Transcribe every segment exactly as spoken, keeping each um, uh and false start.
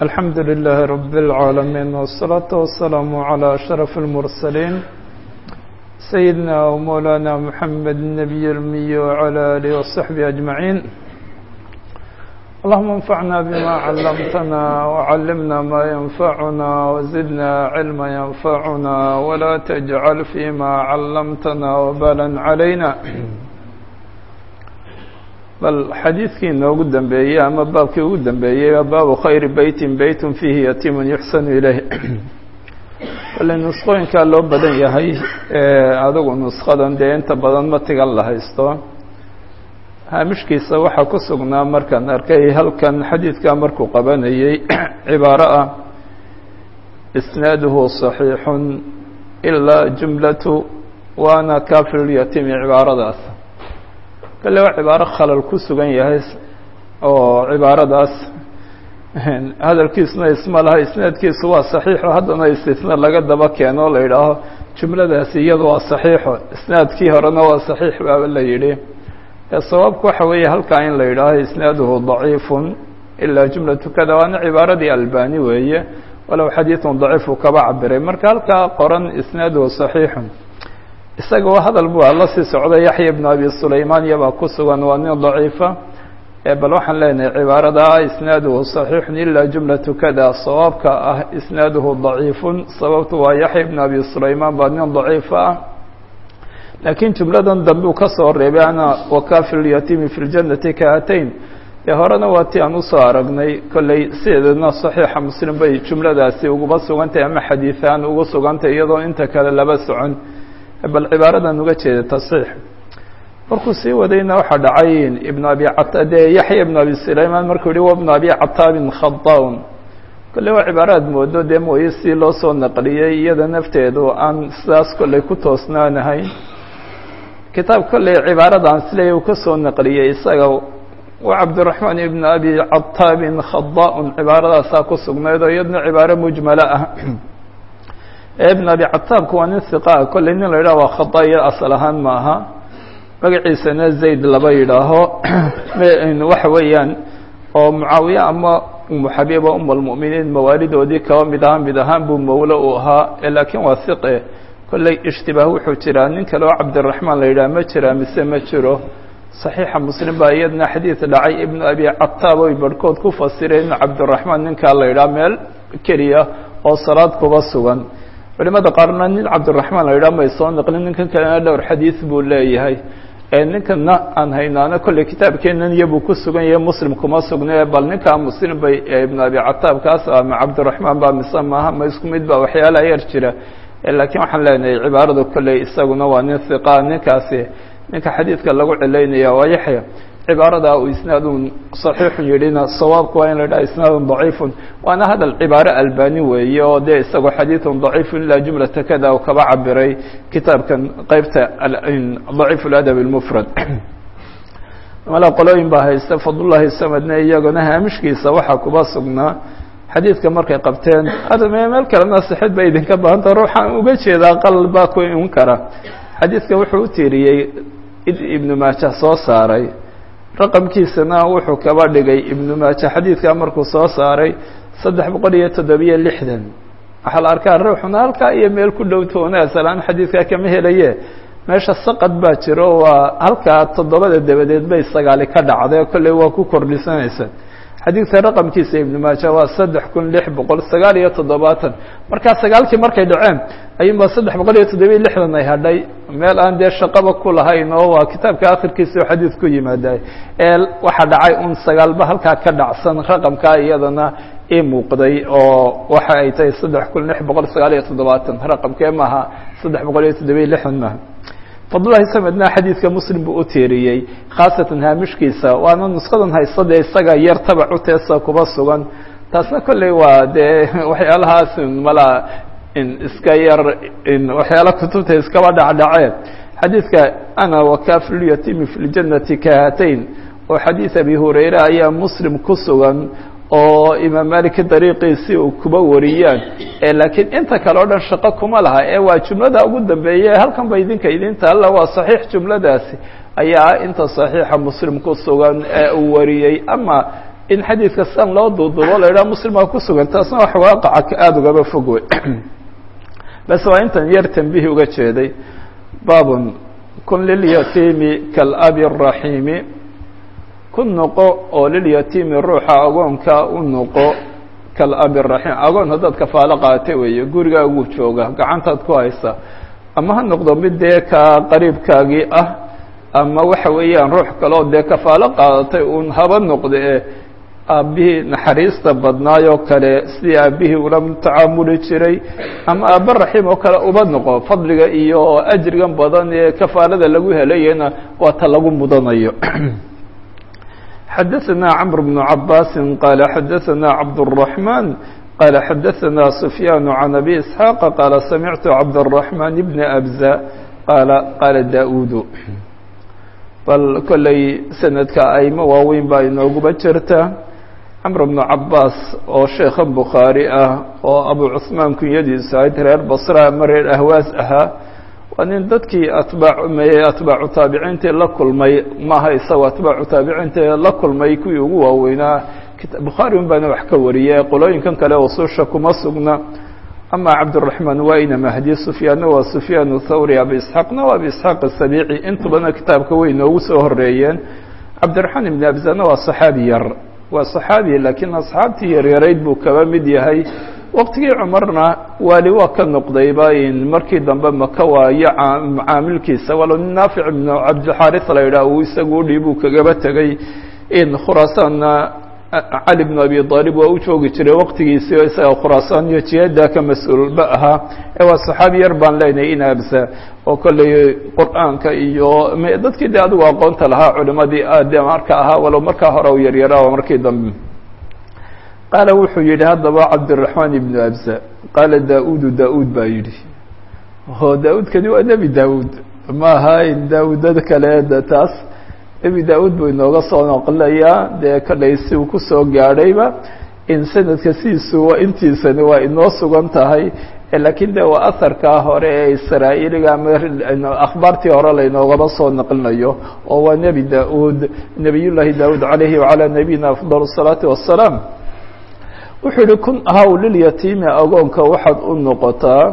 الحمد لله رب العالمين والصلاة والسلام على أشرف المرسلين سيدنا ومولانا محمد النبي الأمي وعلى آله وصحبه أجمعين. اللهم انفعنا بما علمتنا وعلمنا ما ينفعنا وزدنا علما ينفعنا ولا تجعل فيما علمتنا وبالا علينا. bal xadiidkii inoogu dambeeyey ama baabkii ugu dambeeyey baabu khayri beytin beytun fiihi yatiimun yuxsanu ilayh. bale nusqooyinkaa loo badan yahay adigu nusqadan dee inta badan matigan la haysto haamishkiisa waxaa ku sugnaa markaan arkay halkan xadiidkaa markuu qabanayey cibaaro ah isnaaduhu صaxiixun ilaa jumlatu waana kaafirulyatiimi cibaaradaas kale waa cibaaro khalal ku sugan yahay oo cibaaradaas hadalkiisuna isma laha isnaadkiisu waa saxiixo haddana istisna laga daba keeno la yidhaaho jumladaasi iyadu waa saxiixo isnaadkii horena waa saxiix baaba la yidhi sawaabku waxa weeye halkaa in la yidhaaho isnaaduhu daciifun ilaa jumlatu kada waana cibaaradii albani weeye walow xadiidun daciifu kaba cabiray marka halkaa qoran isnaaduhu saxiixun isaga waa hadal buu alla sii socday yaxya ibnu abi sulaymaan iyabaa ku sugan waa nin daciifa bal waxaan leenahay cibaarada isnaaduhu صaxiixun ilaa jumlatu kada sawaabka ah isnaaduhu daciifun sababtu waa yaxya ibnu abi sulaymaan baa nin daciifa ah laakiin jumladan dambe uu ka soo reebay ana wakaafirulyatiimi fi ljannati kahatayn dee horena waa ti aan usoo aragnay kolley sideedana saxiixa muslim bay jumladaasi uguba sugantahay ama xadiiثaan ugu sugantahay iyadoo inta kale laba socon bal cibaaradan uga jeeda tasxiix markuu sii wadayna waxaa dhacay ibn abi dee yaxya ibn abi sulaymaan markuu yihi wa ibn abi cataabin khadaun kolley waa cibaaraad moodo dee mooye si loo soo naqliyey iyada nafteedu aan sidaas kolley ku toosnaanahayn kitaab kolley cibaaradan sileey uu ka soo naqliyey isaga wa cabdiraxmaan ibn abi cataabin khadaun cibaaradaasaa ku sugnayd oo iyadna cibaaro mujmala ah ibn abi cataabku waa nin hiqa kolley nin la yidhaho waa khadaiyo asal ahaan ma aha magaciisana zayd laba yidhaaho waxa weeyaan oo mucaawiye ama umu xabiiba um almu'miniin mawaalidoodii kaba mid ahaan mid ahaan buu mawlo uu ahaa laakiin waa hiqe kolley ishtibaah wuxuu jiraa nin kale oo cabdiraxmaan la yidhaha ma jiraa mise ma jiro saxiixa muslim baa iyadna xadiid dhacay ibn abi cataab oy barhkood ku fasireen cabdiraxmaan ninkaa la yidhaha meel keliya oo salaad kuba sugan culimada qaarna nin cabdiraxmaan la yidhaha may soo naqlin ninkan kalena dhowr xadiid buu leeyahay ninkana aan haynaano kolley kitaabkeenan iyo buu ku sugan yahay muslim kuma sugne bal ninkaa muslim bay ibn abi cataab kaas ama cabdiraxmaan baa mise maaha ma isku mid ba waxyaalaha yar jira laakiin waxaan leenahay cibaarada kolley isaguna waa nin hiqa ninkaasi ninka xadiidka lagu cilaynaya waa yaxya cibaarada uu isnaadun صaxiixun yidhina sawaabku waa in la yidhaha isnaadun daciifun waana hadal cibaaro albani weeye oo dee isagoo xadiidun daciifun ilaa jumlata kada u kaba cabiray kitaabkan qeybta daciif اladab اlmufrad mala qolooyin baa haysta fadlullahi samadne iyagona haamishkiisa waxaa kuba sugnaa xadiidka markay qabteen hadda meel kalena sixid bay idinka bahanta ruuxaan uga jeedaa qalal baa ku iman kara xadiidka wuxuu u tiiriyey id ibnu maaja soo saaray raqamkiisana wuxuu kaba dhigay ibnu maaja xadiidkaa markuu soo saaray saddex boqol iyo toddobiyo lixdan waxaa la arkaa ruuxuna halkaa iyo meel ku dhow toona asalaan xadiidkaa kama helaye meesha saqad baa jiro waa halkaa toddobada dabadeed bay sagaali ka dhacday kolley waa ku kordhisanaysa xadiidka raqamkiisa ibnu maaja waa saddex kun lix boqol sagaal iyo toddobaatan markaa sagaalkii markay dhaceen ayuunbaa saddex boqol iyo toddobiyo lixdan ay hadhay meel aan dee shaqaba ku lahayn oo waa kitaabka akhirkiisa oo xadiid ku yimaada ee waxaa dhacay un sagaalba halkaa ka dhacsan raqamkaa iyadana ii muuqday oo waxa ay tahay saddex kun lix boqol sagaal iyo toddobaatan raqamkee maaha saddex boqol iyo toddobiyo lixdan maaha fadlullahi samedna xadiidka muslim buu u tiiriyey khaasatan haamishkiisa waana nusqadan haysade isaga yar tabac u teesa kuba sugan taasna kolley waa dee waxyaalahaas mala iska yar waxyaala kutubta iskaba dhacdhaceen xadiidka ana wakaafirulyatiimi fi ljannati kahatayn oo xadiid abi hurayra ayaa muslim ku sugan oo imaam malik dariiqiisii uu kuba wariyaan laakiin inta kale o dhan shaqo kuma laha ee waa jumlada ugu dambeeye halkan ba idinka idinta alla waa saxiix jumladaasi ayaa inta saxiixa muslim ku sugan ee uu wariyey ama in xadiidka san loo duuduubo la yidhaha muslimaa ku sugan taasna wax waaqaca aada ugaba fog wey bas waa intan yar tanbihi uga jeeday baabun kun lilyatiimi kaalabi الraxiimi ku noqo oo lilyatiimi ruuxa agoonka u noqo kaalabi الraxiim agoon haddaad kafaalo qaata weeye gurigaa ugu jooga gacantaad ku haysa ama ha noqdo mid dee ka qariibkaagii ah ama waxa weeyaan ruux kaleo dee kafaalo qaadatay uun haba noqda ee aabbihii naxariista badnaayoo kale sidii aabbihii ula tacaamuli jiray ama aabba raxiim oo kale uba noqo fadliga iyo ajrigan badan ee kafaalada lagu helayena waa ta lagu mudanayo xadaثna cمر بن cabاsi qala xadaثna cabdالرaحman qala xadaثna سfyaan عan abi isحاaq qala samictu cabdالرaحman بn abza qala qala da-ud bal kolley sanadka ayma waaweyn baa inooguba jirta cمr بن cabاs oo sheekha bukhaarي ah oo abu cثmaan kunyadiisa ahayd reer basra ama reer ahwaas ahaa waa nin dadkii atbaac umeeyey atbaacu taabiciintii la kulmay maaha isagoo atbaacu taabiciintii la kulmay kuwii ugu waaweynaa bukhaari un baana wax ka wariyey qolooyinkan kale ususha kuma sugna ama cabdالرaحmaan waa ina mahdi sufyaanna waa sufyaan thawri abi isxaaqna waa abi isxaaq asabici intubana kitaabka way noogu soo horeeyeen cabdiraحmaan ibn abzana waa صaxaabi yar waa صaxaabi laakiin asxaabtii yaryarayd buu kaba mid yahay waqtigii cumarna waali waa ka noqdayba in markii dambe maka waayo macaamilkiisa walo naafic ibn cabdilxaris la yidhaah uu isagu udhiibuu kagaba tegay in khuraasaanna cali bn abi aalib waa u joogi jiray waqtigiisii oo isaga khuraasaan iyo jihada ka mas-uulba ahaa ee waa saxaabi yar baan leenahay in absa oo kolley qur-aanka iyo dadkii de adigu aqoonta lahaa culimadii aade marka ahaa walow markaa hore u yaryaraa markii dambe qaala wuxuu yidhi haddaba cabdالرaحmaan ibnu abza qaala da-udu da-ud baa yidhi o da-udkani waa nebi da-ud ma ahayn da-udada kale de taas nebi da-ud buu inooga soo noqlayaa dee kolley si uu kusoo gaadhayba in sanadka siisu intiisani waa inoo sugan tahay laakiin de waa aharkaa hore ee israa'iiliga ama akhbaartii hore laynoogaba soo naqlinayo oo waa nebi da-ud nebiyullaahi da-ud calayhi wacalaa nabiyina afdal الsalaati wassalaam wuxuu yihi kun ahaw lilyatiimi agoonka waxaad u noqotaa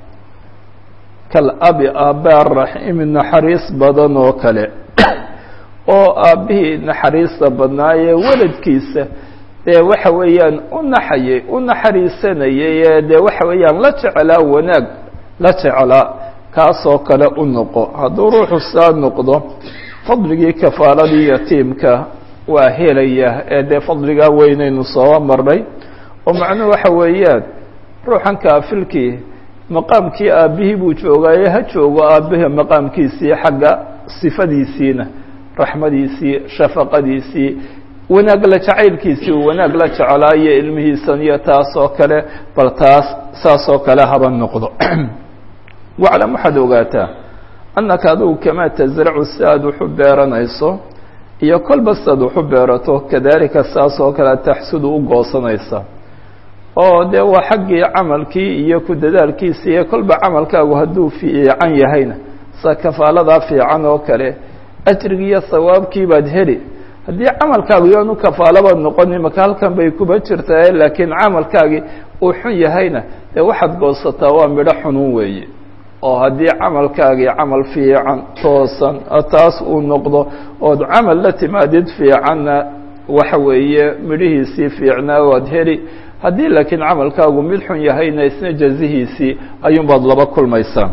kalabi aabbe araxiimi naxariis badan oo kale oo aabbihii naxariista badnaayee weladkiisa dee waxa weeyaan u naxayay u naxariisanayay ee dee waxa weeyaan la jecelaa wanaag la jecelaa kaasoo kale u noqo hadduu ruuxu saa noqdo fadligii kafaaladii yatiimka waa helaya ee dee fadligaa weynaynu soo marnay oo macnuhu waxa weeyaan ruuxan kaafilkii maqaamkii aabbihii buu joogaaye ha joogo aabbihii maqaamkiisii xagga sifadiisiina raxmadiisii shafaqadiisii wanaag la jacaylkiisii uu wanaag la jecelaayo ilmihiisan iyo taas oo kale bal taas saas oo kale haba noqdo waclam waxaad ogaataa annaka adigu kamaa tasracu si aad waxu beeranayso iyo kolba si aad waxu beerato kadalika saas oo kale taxsudu u goosanaysa oo dee waa xaggii camalkii iyo ku dadaalkiisa iyo kolba camalkaagu hadduu fiican yahayna sa kafaaladaa fiican oo kale ajrigii iyo sawaabkii baad heli haddii camalkaagu yoonu kafaalabaad noqoni maka halkan bay kuba jirtaa laakiin camalkaagii uu xun yahayna dee waxaad goosataa waa midho xunun weeye oo haddii camalkaagii camal fiican toosan taas uu noqdo ood camal la timaadid fiicanna waxa weeye midhihiisii fiicnaa waad heli haddii laakiin camalkaagu mid xun yahayna isna jazihiisii ayuunbaad laba kulmaysaa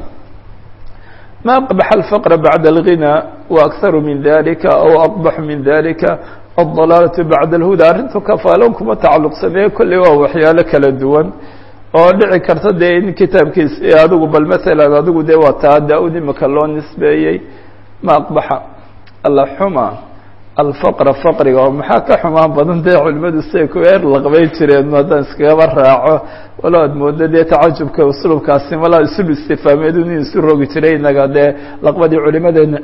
ma aqbax alfaqra bacda alghinaa waakharu min dalika aw aqbaxu min dalika aldalaalatu bacda alhuda arrintu kafaalon kuma tacalluqsanee kolley waa waxyaalo kala duwan oo dhici karta dee in kitaabkiis adigu bal maalan adigu dee waa taa daa-ud imaka loo nisbeeyey ma aqbaxa alla xuma alfaqra faqriga oo maxaa ka xumaan badan dee culimadu siay ku eer laqbay jireen haddaan iskagaba raaco walo aad moodo dee tacajubka uslubkaasi malaa isul istifaameed in isu rogi jiray inaga dee laqbadii culimadeena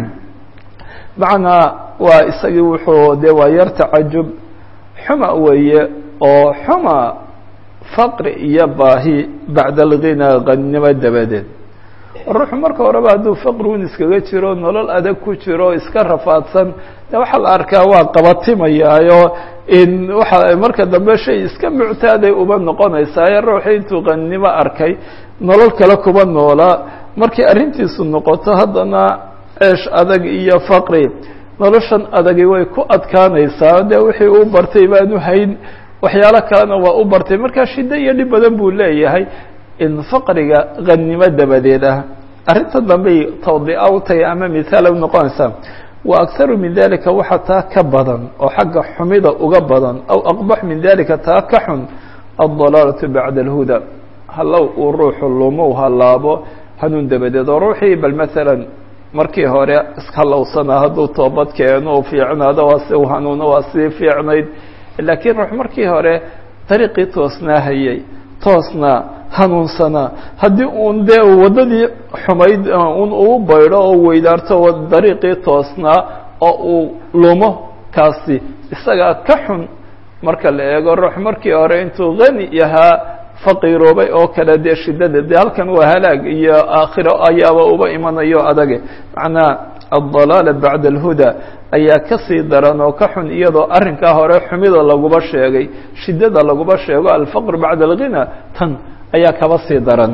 macnaa waa isagii wuxuu dee waa yar tacajub xuma weeye oo xuma faqri iyo baahi bacda alghinaa qannimo dabadeed ruuxu marka horeba hadduu faqrigun iskaga jiro nolol adag ku jiro iska rafaadsan de waxaa la arkaa waa qabatimayaayo in waxa marka dambe shay iska muctaaday uba noqonaysaa ruuxii intuu qannimo arkay nolol kale kuba noolaa markay arrintiisu noqoto haddana ceesh adag iyo faqri noloshan adagi way ku adkaanaysaa de wixii uu bartay baanu hayn waxyaalo kalena waa u bartay markaa shiddo iyo dhib badan buu leeyahay in faqriga qannimo dabadeed ah arrinta dambey tawdiica u tahay ama mithaal u noqonaysaa wa akharu min dalika waxa taa ka badan oo xagga xumida uga badan aw aqbax min dalika taa ka xun aldalaalatu bacda alhuda hallow uu ruuxu lumo hallaabo hanuun dabadeed oo ruuxii bal maalan markii hore iskhalowsana hadduu toobad keeno u fiicnaado waa si u hanuuno waa sii fiicnayd laakiin ruux markii hore dariiqii toosnaa hayay toosnaa hanuunsanaa haddii uun dee waddadii xumayd un uu baydho oo weydaarto dariiqii toosnaa oo uu lumo kaasi isagaa ka xun marka la eego ruux markii hore intuu qani yahaa faqiiroobay oo kale dee shiddada dee halkan waa halaag iyo aakhiro ayaaba uba imanayo adage macnaa aldalaala bacda alhuda ayaa ka sii daran oo ka xun iyadoo arrinkaa hore xumida laguba sheegay shiddada laguba sheego alfaqr bacda alghina tan ayaa kaba sii daran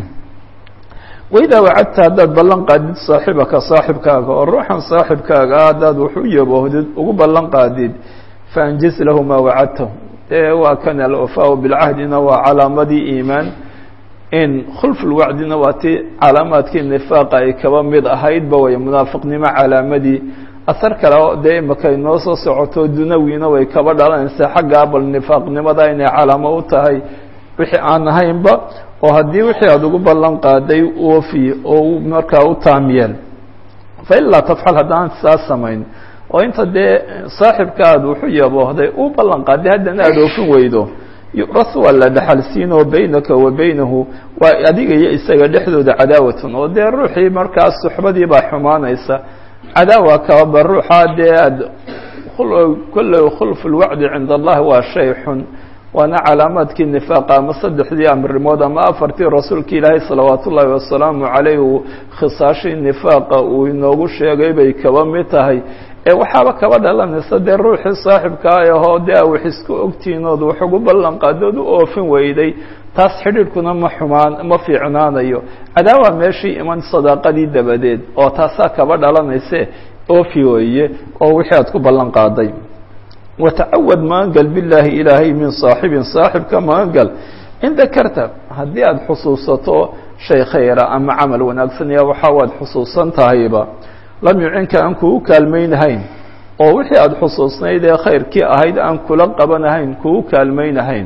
waidaa wacadta haddaad ballan qaadid saaxibaka saaxibkaaga oo ruuxan saaxibkaaga ah haddaad waxu yaboohdid ugu ballan qaadid faanjiz lahu maa wacadtahu dee waa kan alwafaau bilcahdina waa calaamadii iimaan in khulfulwacdina waa ti calaamaadkii nifaaqa ay kaba mid ahaydba way munaafiqnimo calaamadii asar kale dee imakay noo soo socoto dunawiina way kaba dhalanaysaa xaggaa bal nifaaqnimada inay calaamo u tahay wixii aan ahaynba oo haddii wixii aada ugu ballan qaaday oofi oo markaa u taamiyeen failaa tafcal haddaan saas samayn oo inta dee saaxibka aada wuxu yaboohday uu ballan qaaday haddana aada oofin weydo yuras waa la dhaxalsiinoo baynaka wa baynahu waa adiga iyo isaga dhexdooda cadaawatan oo dee ruuxii markaas suxbadii baa xumaanaysa cadaawa kaba ruuxa dee aad kulle khulfu lwacdi cinda allahi waa shay xun waana calaamaadkii nifaaqa ama saddexdii amrimood ama afartii rasuulka ilaahay salawaat ullaahi wasalaamu calayh uu khisaashii nifaaqa uu inoogu sheegay bay kaba mid tahay ee waxaaba kaba dhalanaysa dee ruuxii saaxibkaa ahoo dee wax isku ogtiinood wax ugu ballan qaadood u oofin weyday taas xidhiidhkuna ma xumaan ma fiicnaanayo cadaawa meeshii iman sadaaqadii dabadeed oo taasaa kaba dhalanayse oofi weeye oo wixii aad ku ballan qaaday watacawad magangal billaahi ilaahay min saaxibin saaxibka magangal in dakarta haddii aada xusuusato shay khayra ama camal wanaagsan ya waxaa waad xusuusan tahayba lam yucinka aan kugu kaalmaynahayn oo wixii aada xusuusnayd ee khayrkii ahayd aan kula qabanahayn kugu kaalmaynahayn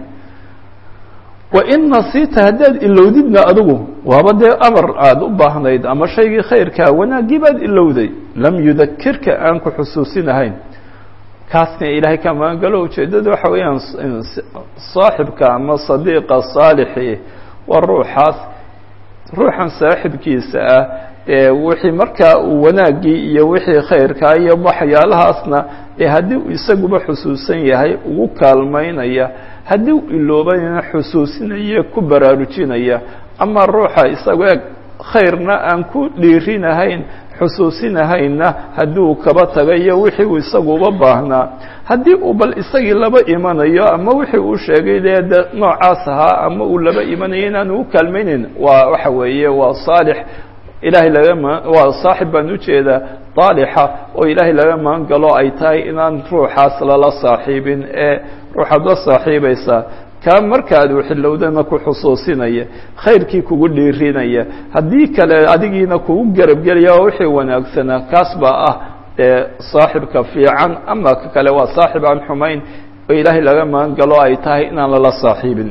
wa in nasiita haddaad ilowdidna adigu waaba dee amar aada u baahnayd ama shaygii khayrkaa wanaaggii baad ilowday lam yudakirka aan ku xusuusinahayn kaasna ilaahay ka magangalo ujeeddada waxa weeyaan saaxibka ama sadiiqa saalixi waa ruuxaas ruuxan saaxibkiisa ah ee wixii markaa uu wanaaggii iyo wixii khayrkaa iyo waxyaalahaasna ee haddii uu isaguba xusuusan yahay ugu kaalmaynaya haddii uu iloobayna xusuusinaya ku baraarujinaya ama ruuxa isagu eg khayrna aan ku dhiirinahayn xusuusinahayna haddii uu kaba tagayo wixii uu isagu uba baahnaa haddii uu bal isagii laba imanayo ama wixii uu sheegay dee de noocaas ahaa ama uu laba imanayo inaanu u kaalmaynayn waa waxa weeye waa saalix ilaahay laga ma waa saaxib baan ujeedaa daalixa oo ilaahay laga magan galo ay tahay inaan ruuxaas lala saaxiibin ee ruuxaad la saaxiibaysaa kaa markaad waxilowdana ku xusuusinaya khayrkii kugu dhiirinaya haddii kale adigiina kugu garabgelaya oo wixii wanaagsanaa kaas baa ah ee saaxibka fiican ama ka kale waa saaxib aan xumayn oo ilaahay laga magan galo ay tahay inaan lala saaxiibin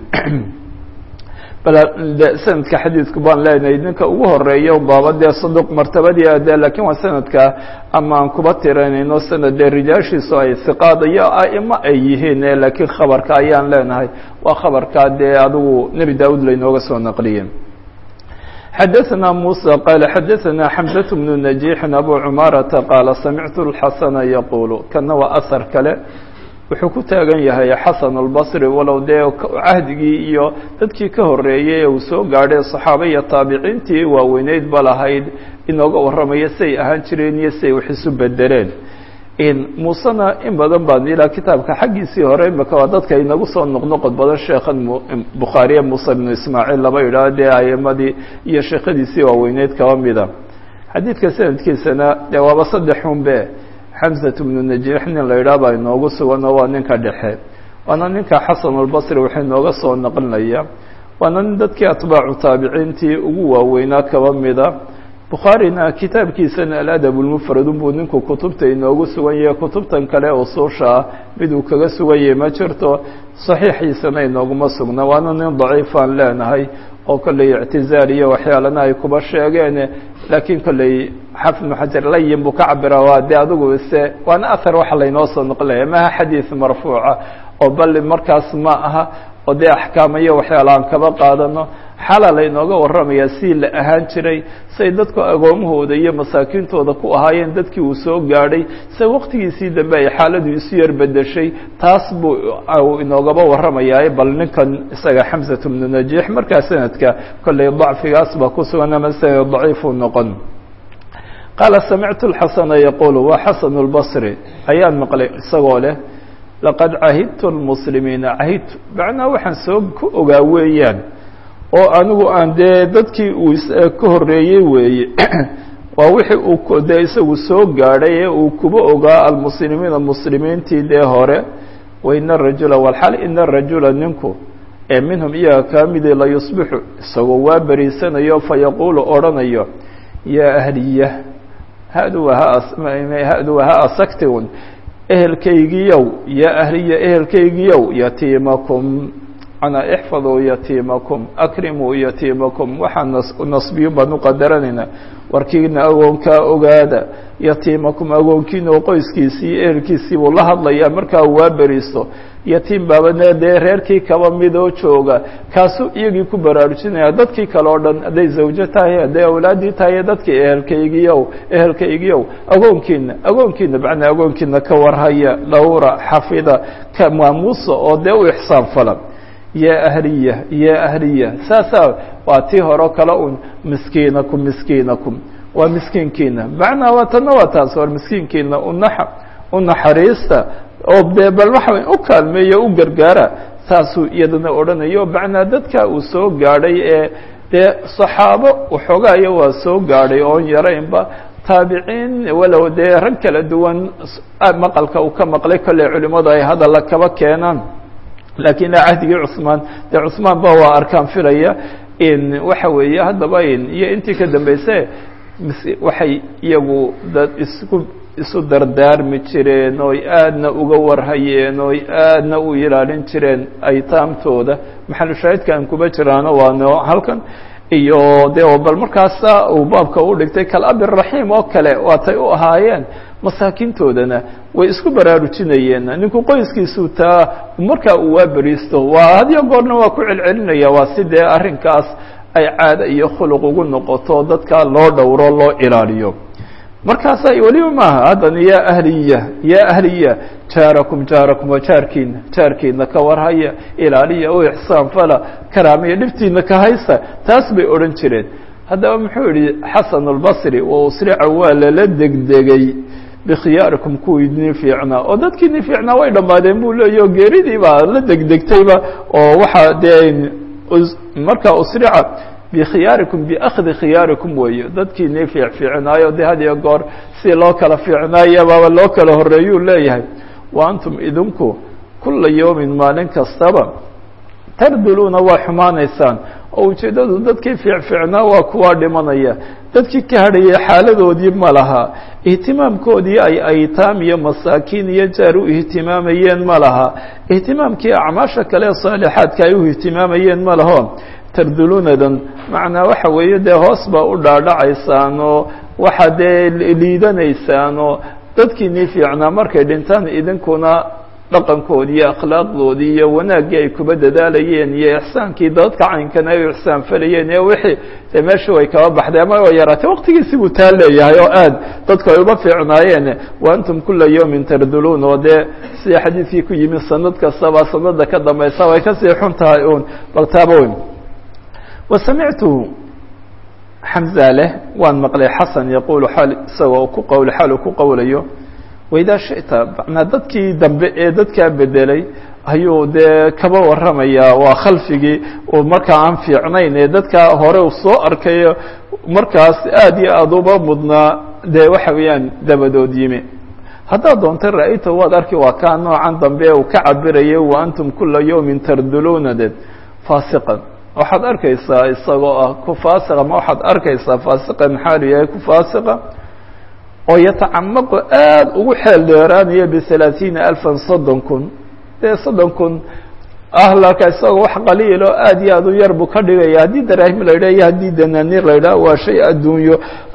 bal sanadka xadiidku baan leenahay ninka ugu horeeya baaba dee saduq martabadii ade lakiin waa sanadka ama aan kuba tiranayno sanad dee rijaashiisu ay hiqaad iyo aimo ay yihiin laakiin khabarka ayaan leenahay waa khabarkaa dee adigu nebi daawud laynooga soo naqliye xadaثna muسى qala xadaثna xamزة بن نaجيح abu cmaaraةa qaala samictu الxasana yaqulu kana waa ahar kale wuxuu ku taagan yahay xasan albasri walow dee cahdigii iyo dadkii ka horreeyey ee uu soo gaadhay saxaaba iyo taabiciintii waaweyneyd ba lahayd inooga warramaya siay ahaan jireen iyo siay wax isu bedeleen muusena in badan baan ilaa kitaabka xaggiisii hore imaka waa dadka inagu soo noqnoqod badan sheekhan bukhaariye muuse ibnu ismaaciil laba idhaah dee aimadii iyo sheekhadiisii waaweyneyd kaba mida xadiidka sanadkiisana dee waaba saddexun be xamsat ibnu najiix nin la idhaah baa inoogu sugan oo waa ninka dhexe waana ninka xasan albasri waxay inooga soo naqlinaya waana nin dadkii atbaacu taabiciintii ugu waaweynaa kaba mida bukhaarina kitaabkiisana aladab lmufrad unbuu ninku kutubta inoogu sugan yahay kutubtan kale usuusha ah mid uu kaga sugan yahay ma jirto saxiixiisana inooguma sugna waana nin daciifaan leenahay oo kolley ictizaal iyo waxyaalana ay kuba sheegeen laakiin kolley xafid ibnu xajar layin buu ka cabira waa dee adigu ise waana ahar waxa laynoo soo noqlaya maha xadiid marfuuca oo bal markaas ma aha oo dee axkaamayo waxyaala aan kaba qaadano xala laynooga warramaya si la ahaan jiray say dadku agoomahooda iyo masaakiintooda ku ahaayeen dadkii uu soo gaadhay se waqtigiisii dambe ay xaaladu isu yar bedeshay taas buu inoogaba warramayaa bal ninkan isaga xamsat ibnu najiix markaa sanadka kolley dacfigaas baa ku sugan ama sanad daciifuu noqon qaala samictu lxasana yaquulu waa xasan albasri ayaan maqlay isagoo leh laqad cahidtu lmuslimiina cahidtu macnaa waxaan soo ku ogaa weeyaan oo anigu aan dee dadkii uu ka horreeyey weeye waa wixii uu dee isagu soo gaadhay ee uu kuba ogaa almuslimiina muslimiintii dee hore waina rajula walxal ina rajula ninku ee minhum iyaga kaa midii la yusbixu isagoo waa beriisanayo fayaquulu odhanayo yaa ahliya hadu hadu wahaa asaktiun ehelkaygiyow yaa ahliya ehelkaygiyow yatiimakum ana ixfaduu yatiimakum akrimuu yatiimakum waxaan nasbiyo baan u qadaranaynaa warkiina agoonkaa ogaada yatiimakum agoonkiina oo qoyskiisii iyo ehelkiisii buu la hadlayaa markaa uu waa beriisto yatiim baabane dee reerkii kaba midoo jooga kaasuu iyagii ku baraarujinaya dadkii kale oo dhan hadday zawjo tahay hadday awlaaddii tahay dadkii ehelkaygiyow ehelkaygiyow agoonkiina agoonkiina macnaa agoonkiina ka warhaya dhowra xafida ka maamuusa oo dee u ixsaan fala yaa ahliya yaa ahliya saasaa waa tii hore kale un miskiinakum miskiinakum waa miskiinkiina macnaa waa tanna waa taas war miskiinkiina unaxa u naxariista oo dee bal waxa u kaalmeeya u gargaara saasuu iyadana odhanayo macnaa dadka uu soo gaadhay ee dee saxaabo waxoogaayo waa soo gaadhay oon yaraynba taabiciin walow dee rag kala duwan maqalka uu ka maqlay kolley culimmadu ay hadalla kaba keenaan laakiin cahdigii cusmaan dee cusmaan ba waa arkaan filaya in waxa weeye haddaba iyo intii ka dambayse waxay iyagu dad isku isu dardaarmi jireen oy aadna uga warhayeen oy aadna u ilaalin jireen aytaamtooda maxalu shaahidka aan kuba jiraano waano halkan iyo dee bal markaasa uu baabka u dhigtay kalabiraxiim oo kale waatay u ahaayeen masaakiintoodana way isku baraarujinayeen ninku qoyskiisu taa markaa uu waa beriisto waa hadiyo goorna waa ku celcelinaya waa si dee arrinkaas ay caado iyo khuluq ugu noqoto dadka loo dhowro loo ilaaliyo markaasa weliba maaha haddana yaa ahliya yaa ahliya jaarakum jaarakum waa jaarkiina jaarkiina ka warhaya ilaaliya u ixsaan fala karaamiya dhibtiina ka haysta taas bay odhan jireen haddaba muxuu yihi xasan albasri wa usrica waa lala degdegay bikhiyaarikum kuwiidni fiicnaa oo dadkiini fiicnaa way dhammaadeen buu leeyahy o geeridii baa la degdegtayba oo waxaa dee markaa usrica bikhiyaarikum biakhdi khiyaarikum weeye dadkiini fiic fiicnaayo de had iyo goor si loo kala fiicnaayo baaba loo kala horreeyuu leeyahay wa antum idinku kula yawmin maalin kastaba tarduluuna waa xumaanaysaan oo ujeeddadu dadkii fiicfiicnaa waa kuwaa dhimanaya dadkii ka hadhayay xaaladoodii ma laha ihtimaamkoodii ay aytaam iyo masaakiin iyo jaar u ihtimaamayeen ma laha ihtimaamkii acmaasha kale ee saalixaadka ay u ihtimaamayeen ma laho tarduluunadan macnaa waxa weeye dee hoos baa u dhaadhacaysaan oo waxaa dee liidanaysaan oo dadkiinii fiicnaa markay dhintaan idinkuna dhaqankoodii iyo akhlaaqdoodii iyo wanaaggii ay kuba dadaalayeen iyo ixsaankii dadka caynkana ay u ixsaan falayeen iyo wixii dee meeshu way kaba baxday ama way yaraatay waqtigiisii buu taa leeyahay oo aad dadku ay uma fiicnaayeen wa antum kula yawmin tarduluun oo dee sida xadiidkii ku yimi sanad kastaba sanada ka dambaysa way kasii xun tahay uun bal taaba weyn wasamictu xamza leh waan maqlay xasan yaquulu xaal isagoo ku qowl xaal ku qowlayo waidaa shita macnaa dadkii dambe ee dadkaa bedelay ayuu dee kaba warramayaa waa khalfigii oo markaa aan fiicnayn ee dadkaa hore u soo arkayo markaas aad iyo aada uba mudnaa dee waxa weeyaan dabadood yimi haddaad doonta ra-ayta waad arki waa kaa noocan dambe uu ka cabirayay wa antum kula yawmin tarduluuna de faasiqan waxaad arkaysaa isagoo ah ku faasiqa ma waxaad arkaysaa faasiqan xaalu yahay ku faasiqa oo yatacamaqu aada ugu xeel dheeraanaya bihalaaثiina alfan soddon kun dee soddon kun ahlarka isagoo wax qaliilo aad iyo aad u yar buu ka dhigaya haddii daraahim la yidhah iyo haddii danaaniir la yidhah waa shay adduunyo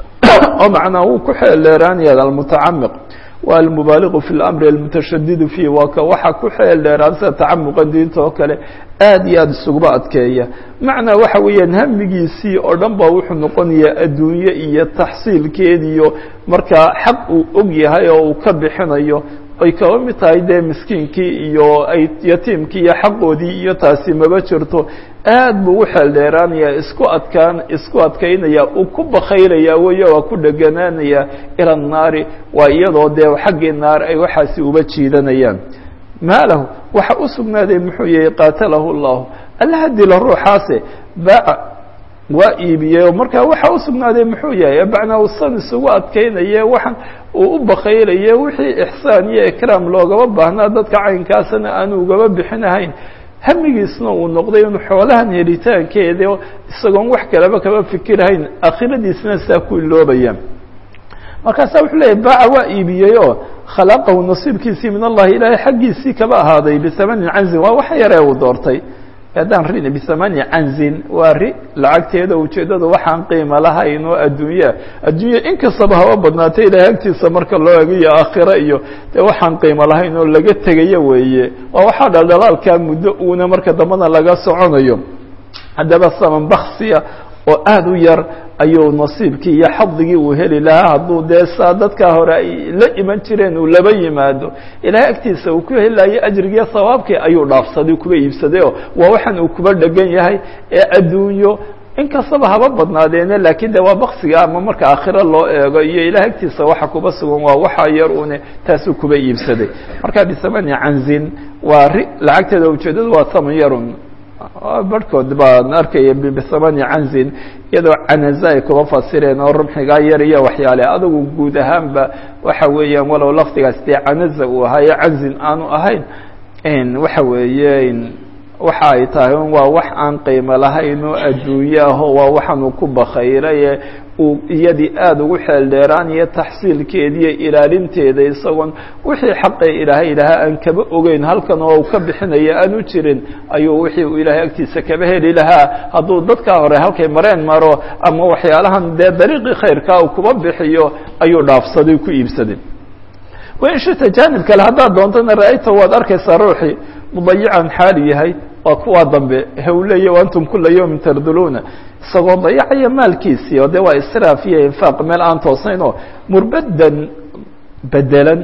oo macnaa wuu ku xeel dheeraanaya almutacamiq wa almubaaliqu fi اlamri almutashadidu fiih waa ka waxa ku xeel dheeraan sida tacamuqa diinta oo kale aad iyo aada isuguba adkeeya macnaa waxa weeyaan hamigiisii oo dhan ba wuxuu noqonayaa adduunye iyo taxsiilkeediyo markaa xaq uu og yahay oo uu ka bixinayo ay kaba mid tahay dee miskiinkii iyo ay yatiimkii iyo xaqoodii iyo taasi maba jirto aad buu u xeel dheeraanaya isku adkaan isku adkaynaya uu ku bakaylaya weyo waa ku dheganaanaya ila annaari waa iyadoo dee xaggii naar ay waxaasi uba jiidanayaan maalahu waxa u sugnaaday muxuu yahay qaatalahu llahu alla hadila ruuxaase baaca waa iibiyey oo markaa waxa u sugnaaday muxuu yahay bacnaa usan isugu adkaynaye waxaan uu u bakaylaye wixii ixsaan iyo ikraam loogaba baahnaa dadka caynkaasna aanu ugaba bixinahayn hamigiisna uu noqday inuu xoolahan helitaankeeda isagoon wax kaleba kaba fikirahayn aakhiradiisna saa ku iloobaya markaasaa wuxuu leeyahy baaca waa iibiyey oo khalaqahu nasiibkiisii min allahi ilaahay xaggiisii kaba ahaaday bihamani canzin waa wax yaree uu doortay haddaan rin bihamani canzin waa ri lacagteeda ujeeddada waxaan qiimo lahayn oo adduunya adduunya inkastaba haba badnaatay ilahay agtiisa marka loo egiyo aakhira iyo dee waxaan qiimo lahayn oo laga tegayo weeye waa waxaa dhaldhalaalkaa muddo uuna marka dambana laga soconayo haddaba saman baksiya oo aada u yar ayuu nasiibkii iyo xadigii uu heli lahaa hadduu dee saa dadkaa hore ay la iman jireen uu laba yimaado ilahay agtiisa uu ku heli lahayo ajrigiiyo sawaabkii ayuu dhaafsaday kuba iibsaday oo waa waxaan uu kuba dhegan yahay ee adduunyo inkastaba haba badnaadeene laakiin de waa baksiga ama marka aakhiro loo eego iyo ilahay agtiisa waxa kuba sugan waa waxaa yar une taasuu kuba iibsaday marka bisamani canzin waa ri lacagteeda ujeedadu waa saman yarun barhkood baan arkaya bisamani canzin iyadoo canaza ay kuba fasireen oo rumxigaa yar iyo waxyaale adigu guud ahaanba waxa weeyaan walow lafdigaas dee canaza uu ahaayo canzin aanu ahayn waxa weeye waxa ay tahay waa wax aan qiimo lahayn oo adduunye aho waa waxaanu ku bakayraye uu iyadii aada ugu xeel dheeraanaya taxsiilkeediiyo ilaalinteeda isagoon wixii xaqee ilaahay ilahaa aan kaba ogeyn halkan oo uu ka bixinaya aan u jirin ayuu wixii uu ilaahay agtiisa kaba heli lahaa hadduu dadkaa hore halkay mareen maro ama waxyaalahan dee dariiqii khayrkaa uu kuba bixiyo ayuu dhaafsaday ku iibsaday wain shita jaanib kale haddaad doontana ra-ayta waad arkaysaa ruuxii mudayican xaali yahay waa kuwaa dambe hawlaya wa antum kula yawmin tarduluuna isagoo dayacaya maalkiisii oo de waa israaf iyo infaaq meel aan toosnayn oo murbadan bedelan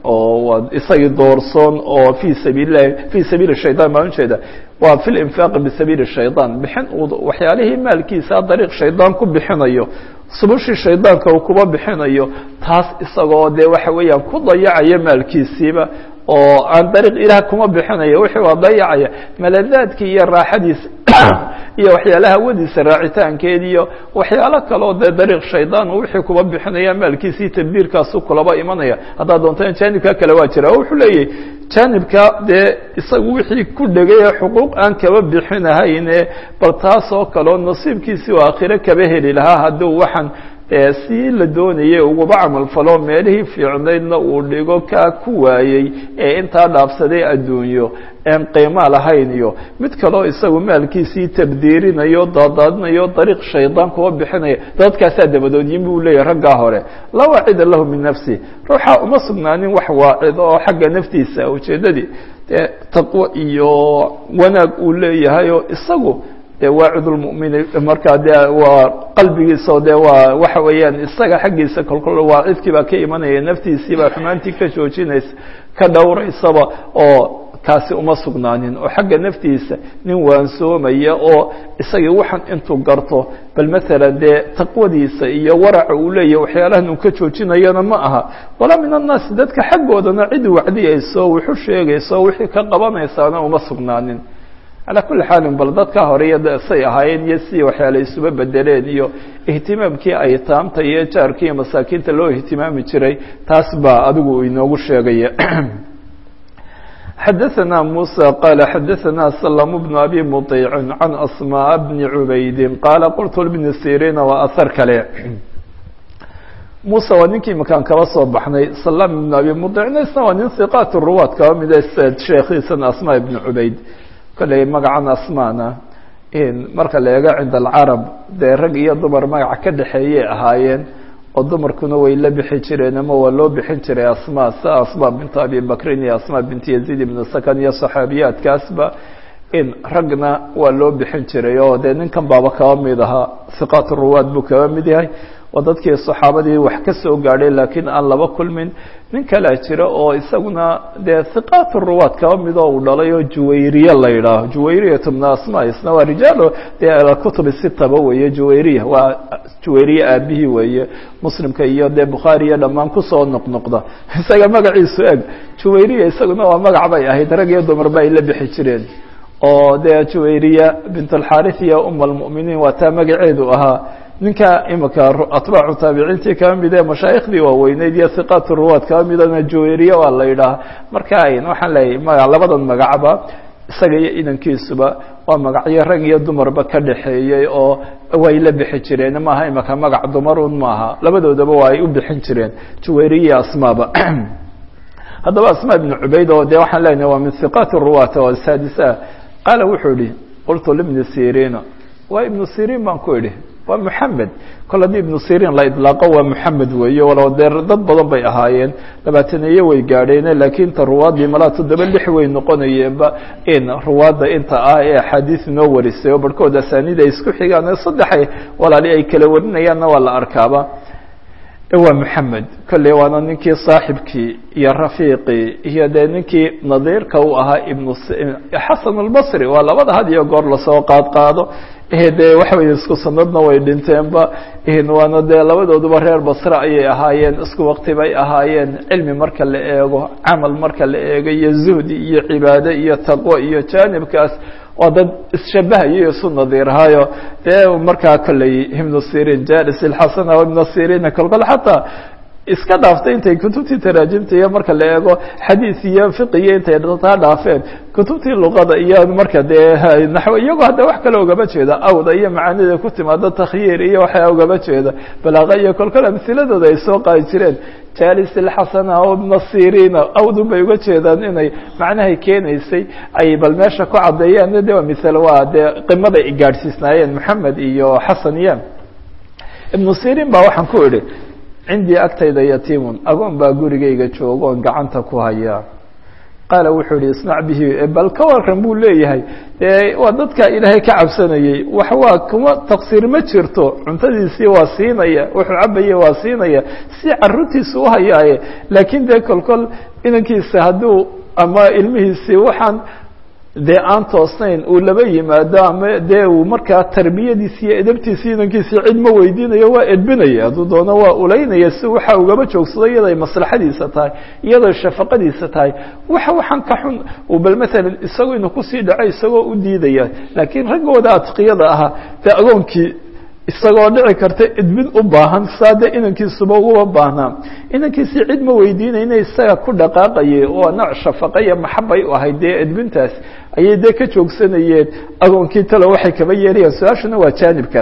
oo isagii doorsoon oo fii sabiil lahi fii sabiili shayطan baan ujeeda waa fi linfaaqi bisabiili shayطan bixin uu waxyaalihii maalkiisa dariiq shaydaan ku bixinayo subushii shaydaanka uu kuba bixinayo taas isagoo de waxa weeyaan ku dayacaya maalkiisiiba oo aan dariiq ilaah kuma bixinayo wixii waa dayacaya maladaadkii iyo raaxadiisa iyo waxyaalaha hawadiisa raacitaankeedi iyo waxyaalo kaleo dee dariiq shaydaan uu wixii kuba bixinaya maalkiisii tadbiirkaasu kulaba imanaya haddaad doontaan jaanibka kale waa jira oo wuxuu leeyahy jaanibka dee isagu wixii ku dhegay xuquuq aan kaba bixinahayne bal taas oo kaleo nasiibkiisii oo aakhiro kaba heli lahaa hadduu waxaan si la doonayay uguba camal falo meelihii fiicnaydna uu dhigo kaa ku waayey ee intaa dhaafsaday adduunyo aan qiimo lahayn iyo mid kaloo isagu maalkiisii tabdiirinayo daadaadinayo dariiq shaydaan kuwa bixinaya dadkaasaa dabadood yin buu leeyahay raggaa hore laa waacida lahu min nafsi ruuxa uma sugnaanin wax waacido oo xagga naftiisa ujeeddadii dee taqwo iyo wanaag uu leeyahay oo isagu dee waacid lmumini markaa dee waa qalbigiisa dee waa waxa weeyaan isaga xaggiisa kolkol waacidkii baa ka imanaya naftiisii baa xumaantii ka joojinaysa ka dhowraysaba oo kaasi uma sugnaanin oo xagga naftiisa nin waansoomaya oo isagii waxan intuu garto bal maalan dee taqwadiisa iyo waraca uu leeyahay waxyaalahan uu ka joojinayana ma aha walaa min annaasi dadka xaggoodana cid wacdiyayso wuxu sheegayso wixii ka qabanaysaana uma sugnaanin calaa kulli xaalin bal dadka hore iyo say ahaayeen iyo si waxyaala isuba bedeleen iyo ihtimaamkii ay taamta iyo jaarkii iyo masaakiinta loo ihtimaami jiray taas baa adigu inoogu sheegaya xadaثna muسى qال xadaثna سلم بن أbي مطيع عن أصmاء بن عubayd qاala qلت لبن سيrيn waa أثر kale muسى waa ninkii makaan kaba soo baxnay سلم بن أbي مطيعna isna waa nin ثiqاaت الruwaad kaba mida sheekhiisana أصmاء بن عubayd kolley magacan asmana marka la eego cinda alcarab dee rag iyo dumar magaca ka dhexeeyay ahaayeen oo dumarkuna way la bixi jireen ama waa loo bixin jiray asma sa asma bint abi bakrin iyo asma bint yazid ibn sakan iyo saxaabiyaadkaasba in ragna waa loo bixin jiray oo dee ninkan baaba kaba mid ahaa hiqaat ruwaad buu kaba mid yahay waa dadkii saxaabadii wax ka soo gaadhay laakiin aan laba kulmin nin kalea jira oo isaguna dee hiqaat ruwaad kaba mid oo uu dhalay oo juwayriya la yidhaaho juwayriyat bna asma isna waa rijaalo dee kutub sitaba weeye juwayriya waa juwayriye aabihii weeye muslimka iyo dee bukhaari iyo dhammaan kusoo noqnoqda isaga magaciisu eg juwayriya isaguna waa magac bay ahayd rag iyo dumarba ay la bixi jireen oo dee juwayriya bint alxaarith iyo um almu'miniin waa taa magaceedu ahaa ninka imika atbaacu taabiciintii kaba mid ee mashaayikhdii waaweyneyd iyo hiqaat ruwaad kaba midana juwayriye waa la yidhaaha marka waxaan leeyahay maga labadan magacba isaga iyo inankiisuba waa magacyo rag iyo dumarba ka dhaxeeyey oo way la bixi jireen maaha imika magac dumarun maaha labadoodaba waa ay u bixin jireen juwayriye asmaaba haddaba asma ibn cubayd oo dee waxaan leenahay waa min hiqaat ruwaat oo saadisa qaala wuxuu yihi qultu libni sirina waa ibnu sirin baan ku idhi waa moxamed kol haddii ibnu sirin la idlaaqo waa moxamed weeye walow dee dad badan bay ahaayeen labaataneeye way gaadheene laakiin ta ruwaaddii malaa toddoba lix way noqonayeenba in ruwaadda inta ah ee axaadiis inoo warisay oo barhkood asaaniid ay isku xigaan ee saddex walaali ay kala warinayaanna waa la arkaaba waa moxamed kolley waana ninkii saaxibkii iyo rafiiqii iyo dee ninkii nadiirka u ahaa ibnu xasan albasri waa labada had iyo goor lasoo qaad qaado dee waxa weye isku sanadna way dhinteenba waana dee labadooduba reer basre ayay ahaayeen isku waqti bay ahaayeen cilmi marka la eego camal marka la eego iyo zuhdi iyo cibaado iyo taqwo iyo jaanibkaas waa dad isshabahayo isu nadiirhayo dee markaa kolley ibnu sirin jalis ilxasana ibnu sirina kolkol xataa iska dhaaftay intay kutubtii taraajimta iyo marka la eego xadiis iyo fiqi iyo intay taa dhaafeen kutubtii luqada iyo marka dee naxwo iyagoo hadda wax kale ugaba jeeda awda iyo macaanida ku timaado takhyiir iyo waxaa ugaba jeeda balaaqa iyo kolkol amhiladooda ay soo qaadi jireen jalis ilxasana o ibna sirina awdun bay uga jeedaan inay macnahay keenaysay ay bal meesha ku caddeeyaan de waa mithal waa dee qimada ay gaadhsiisnaayeen moxamed iyo xasan iyo ibnu sirin baa waxaan ku idhi cindii agtayda yatiimun agoon baa gurigayga joogo oon gacanta ku hayaa qaala wuxuu yihi isnac bihi bal ka waran buu leeyahay dee waa dadka ilaahay ka cabsanayey wax waa kuma taqsiir ma jirto cuntadiisii waa siinaya wuxuu cabaya waa siinaya si carruurtiisa u hayaaye laakiin dee kolkol inankiisa hadduu ama ilmihiisii waxaan dee aan toosnayn uu laba yimaado ama dee uu markaa tarbiyadiisi iyo edabtiisi inankiisii cid ma weydiinayo waa edbinaya hadduu doono waa ulaynaya si waxa ugaba joogsado iyadoo ay maslaxadiisa tahay iyadoo shafaqadiisa tahay waxa waxaan ka xun uu bal maalan isagoo inuu kusii dhaco isagoo u diidaya laakiin raggooda adqiyada ahaa dee agoonkii isagoo dhici karta edbin u baahan saade inankiisuba uguba baahnaa inankiisii cid ma weydiinayna isaga ku dhaqaaqayay oo nooc shafaqa iyo maxabay u ahayd dee edbintaas ayay dee ka joogsanayeen agoonkii talo waxay kaba yeerayaan su-aashuna waa jaanibkaas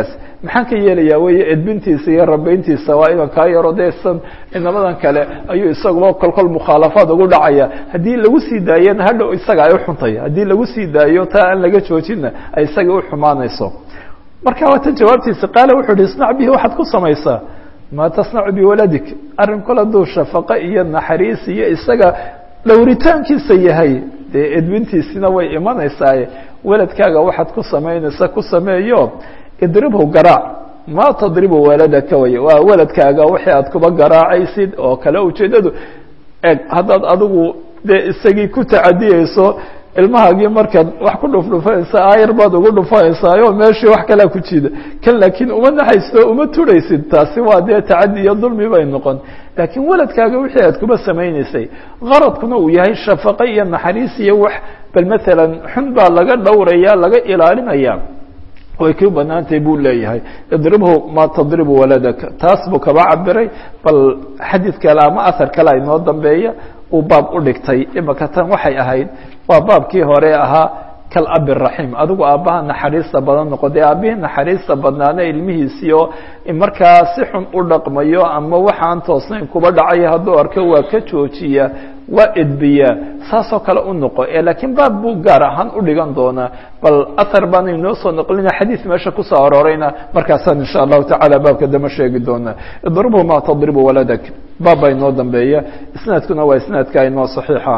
maxaan ka yeelayaa weeye edbintiisa iyo rabayntiisa waa inan kaa yaro deesan inamadan kale ayuu isaguba kolkol mukhaalafaad ugu dhacaya haddii lagu sii daayana hadhow isaga ay uxuntay haddii lagu sii daayo taa aan laga joojinna ay isaga uxumaanayso marka waa tan jawaabtiisa qaala wuxuu uhi isnac bihi waxaad ku samaysaa maa tasnacu biwaladik arrin kol hadduu shafaqo iyo naxariis iyo isaga dhowritaankiisa yahay dee edbintiisina way imanaysaaye weladkaaga waxaad ku samaynaysa ku sameeyo idribhu garaac maa tadribu waladaka way waa weladkaaga wixii aad kuba garaacaysid oo kale ujeedadu eg haddaad adigu dee isagii ku tacadiyeyso ilmahaagii markaad wax ku dhufdhufanaysa aayar baad ugu dhufanaysaayoo meeshii wax kalea ku jiida kan laakiin uma naxaysto uma turaysid taasi waa dee tacadi iyo dulmi bay noqon laakiin weladkaaga wixii aad kuba samaynaysay qaradkuna uu yahay shafaqo iyo naxariis iyo wax bal maalan xun baa laga dhowraya laga ilaalinaya way ku banaantay buu leeyahay idribhu ma tadribu waladaka taas buu kaba cabiray bal xadiid kale ama ahar kale ay noo dambeeya uu baab u dhigtay imaka tan waxay ahayd waa baabkii hore ahaa kal abi raxiim adigu aabbaha naxariista badan noqoday aabbihii naxariista badnaana ilmihiisii oo markaa si xun u dhaqmayo ama waxaan toosnayn kuba dhacaya hadduu arko waa ka joojiya waa edbiya saasoo kale u noqo ee laakiin baab buu gaar ahaan u dhigan doonaa bal ahar baan inoo soo naqlina xadiid meesha kusoo aroorayna markaasaan insha allahu tacala baabka dama sheegi doonaa idribhu ma tadribu waladak baab baa inoo dambeeya isnaadkuna waa isnaadka inoo saxiixa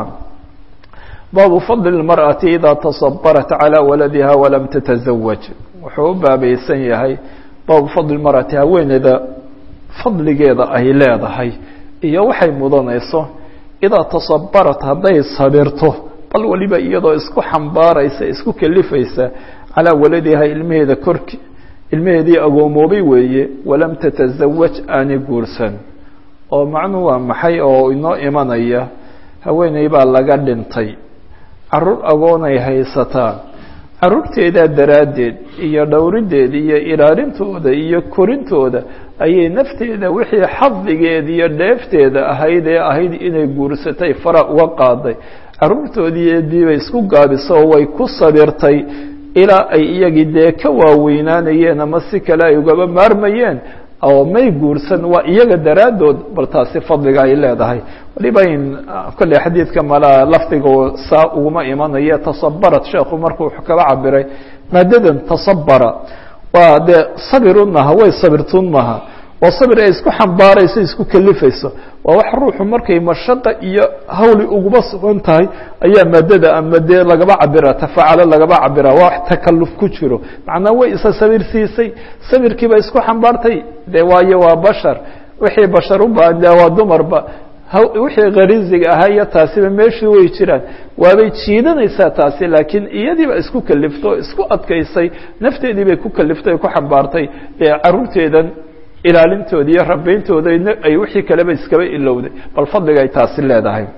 baabu fadli اlmarأati ida taصabarat calى waladiha walam tatazawaj wuxuu u baabaysan yahay baabu fadli marأati haweeneyda fadligeeda ay leedahay iyo waxay mudanayso idaa taصabarat hadday sabirto bal waliba iyadoo isku xambaaraysa isku kelifaysa calىa waladiha ilmaheeda korki ilmaheedii agoomoobay weeye walam tatazawaj aani guursan oo macnuu waa maxay oo inoo imanaya haweeney baa laga dhintay caruur agoonay haysataa caruurteedaa daraaddeed iyo dhowrideeda iyo ilaalintooda iyo korintooda ayay nafteeda wixii xadigeeda iyo dheefteeda ahayd ee ahayd inay guursatay fara uga qaaday caruurtoodii eediibay isku gaabiso oo way ku sabirtay ilaa ay iyagii dee ka waaweynaanayeen ama si kale ay ugaba maarmayeen oo may guursan waa iyaga daraaddood bal taasi fadliga ay leedahay waliba in kolley xadiidka mala lafdiga saa uguma imanayo tasabarat sheekhu markuu kaba cabiray maadadan tasabara waa dee sabirun maha way sabirtun maha oo sabir ay isku xambaarayso isku kelifayso waa wax ruuxu markay mashaqa iyo hawli uguba sugan tahay ayaa maadada ama dee lagaba cabira tafacalo lagaba cabira waa wax takalluf ku jiro macnaa way isa sabir siisay sabirkiiba isku xambaartay dee waayo waa bashar wixii bashar u baahan dee waa dumarba wixii khariisiga ahaa iyo taasiba meeshii way jiraan waabay jiidanaysaa taasi laakiin iyadiiba isku kaliftay oo isku adkaysay nafteedii bay ku kaliftay oo ku xambaartay ee caruurteedan ilaalintooda iyo rabayntooda ay wixii kaleba iskaba ilowday bal fadliga ay taasi leedahay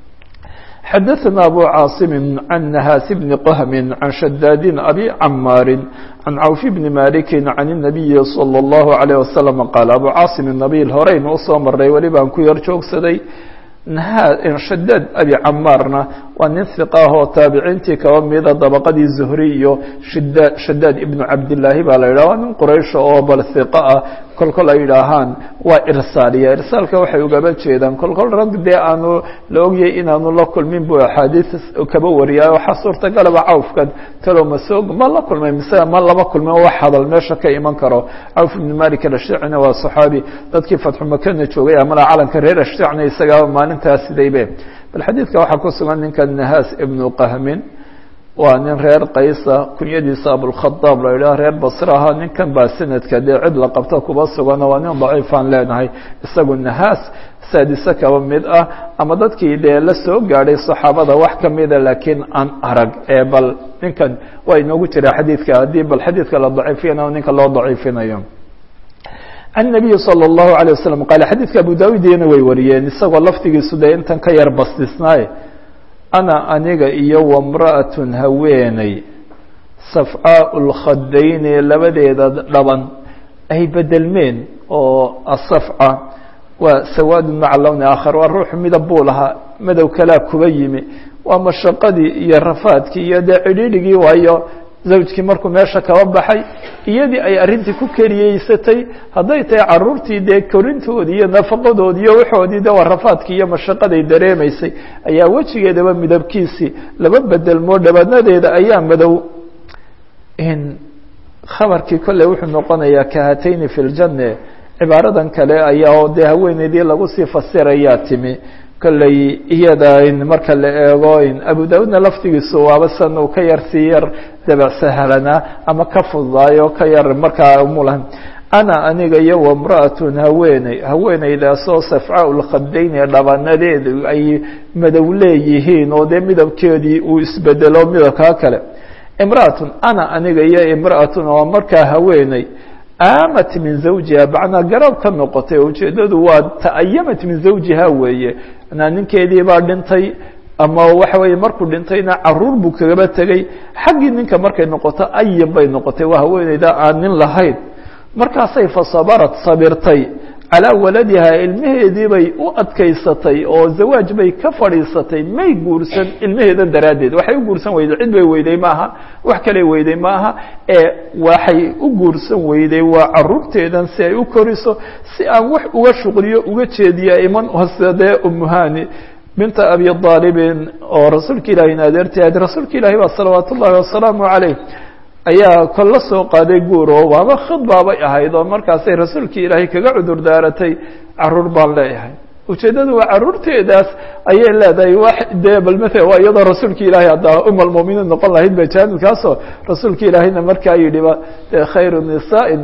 xadaثna abu caasim can nahaas bni qahmi can shadaadin abi camaari can cawf bni maliki can الnabiyi salى الlahu عalيه wasalam qaal abu caasim nabiil horeyna usoo maray weli baan ku yar joogsaday shadaad abi camaarna waa nin hiqaahoo taabiciintii kaba mida dabaqadii zuhri iyo shadaad ibnu cabdillaahi baa la yidhah waa nin quraysha oo bal hiqa ah kol kol ay yidhaahaan waa irsaaliya irsaalka waxay ugaba jeedaan kol kol rag dee aanu la ogyahay inaanu la kulmin buu axaadiis kaba wariyay waxaa suurtagalaba cawfkan talo masoog ma la kulmay mise ma laba kulmin oo wax hadal meesha ka iman karo cawf ibni malik alashjacina waa saxaabi dadkii fatxu makana joogay amala calanka reer ashjacna isagaa maalintaas sidaybe bal xadiidka waxaa ku sugan ninka nahaas ibnu qahmin waa nin reer qaysa kunyadiisa abulkhadaab la yidhaha reer basraha ninkan baa sanadka dee cid la qabto kuba sugana waa nin daciifaan leenahay isagu nahaas saadise kaba mid ah ama dadkii dee la soo gaadhay saxaabada wax kamida laakiin aan arag ee bal ninkan waa inoogu jira xadiidka haddii bal xadiidka la daciifinayo ninka loo daciifinayo can nabiyi salى الlahu عalيه wasalam qaale xadiidka abu daawuudiyana way wariyeen isagoo laftigiisu dee intan ka yar bastisnaaye ana aniga iyo wamra'atun haweeney safcaau lkhadayni labadeeda dhaban ay bedelmeen oo asafca waa sawaadu maca lowni aakhar waa ruuxu midab buu lahaa madow kalaa kuba yimi waa mashaqadii iyo rafaadkii iyo dee cidhiidhigii waayo zawjkii markuu meesha kaba baxay iyadii ay arrintii ku keliyeysatay hadday tahay caruurtii dee korintoodii iyo nafaqadoodii iyo waxoodii de warafaadkii iyo mashaqaday dareemaysay ayaa wejigeedaba midabkiisii laba bedelmoo dhabaadnadeeda ayaa madow khabarkii kolley wuxuu noqonayaa kahatayni fi ljanne cibaaradan kale ayaa oo dee haweeneydii lagu sii fasirayaa timi kolley iyada marka la eego abu daudna laftigiisu waaba san uu ka yar sii yar dabacsahalana ama ka fududaayo ka yar markaa mulan ana aniga iyo wamra'atun haweeney haweeneydaasoo safcaa lkhadayn ee dhabanadeedu ay madow leeyihiin oo dee midabkeedii uu isbedelo midabkaa kale imra'atun ana aniga iyo imra'atun oo markaa haweeney aamat min zawjiha macnaa garab ka noqotay ujeedadu waa ta'ayamat min zawjiha weeye manaa ninkeedii baa dhintay ama waxa weeye markuu dhintayna caruur buu kagaba tegey xaggii ninka markay noqoto ayan bay noqotay waa haweeneyda aan nin lahayn markaasay fasabarat sabirtay calaa waladiha ilmaheedii bay u adkaysatay oo zawaaj bay ka fadhiisatay may guursan ilmaheedan daraaddeed waxay u guursan weyday cid bay weyday maaha wax kaley weyday maaha ee waxay u guursan weyday waa caruurteedan si ay u koriso si aan wax uga shuqliyo uga jeediya iman hosedee umuhani binta abi aalibin oo rasuulka ilaahina adeertii ahayd rasuulka ilaahi baa salawaat ullahi wasalaamu caleyh ayaa kol la soo qaaday guur oo waaba khidbaabay ahayd oo markaasay rasuulkii ilaahay kaga cudur daaratay caruur baan leeyahay ujeeddadu waa caruurteedaas ayay leedahay wax dee bal mala waa iyadoo rasuulka ilaahay haddaa um almu'miniin noqon lahayd ba jaanibkaasoo rasuulka ilaahayna markaa yidhiba khayru nisaain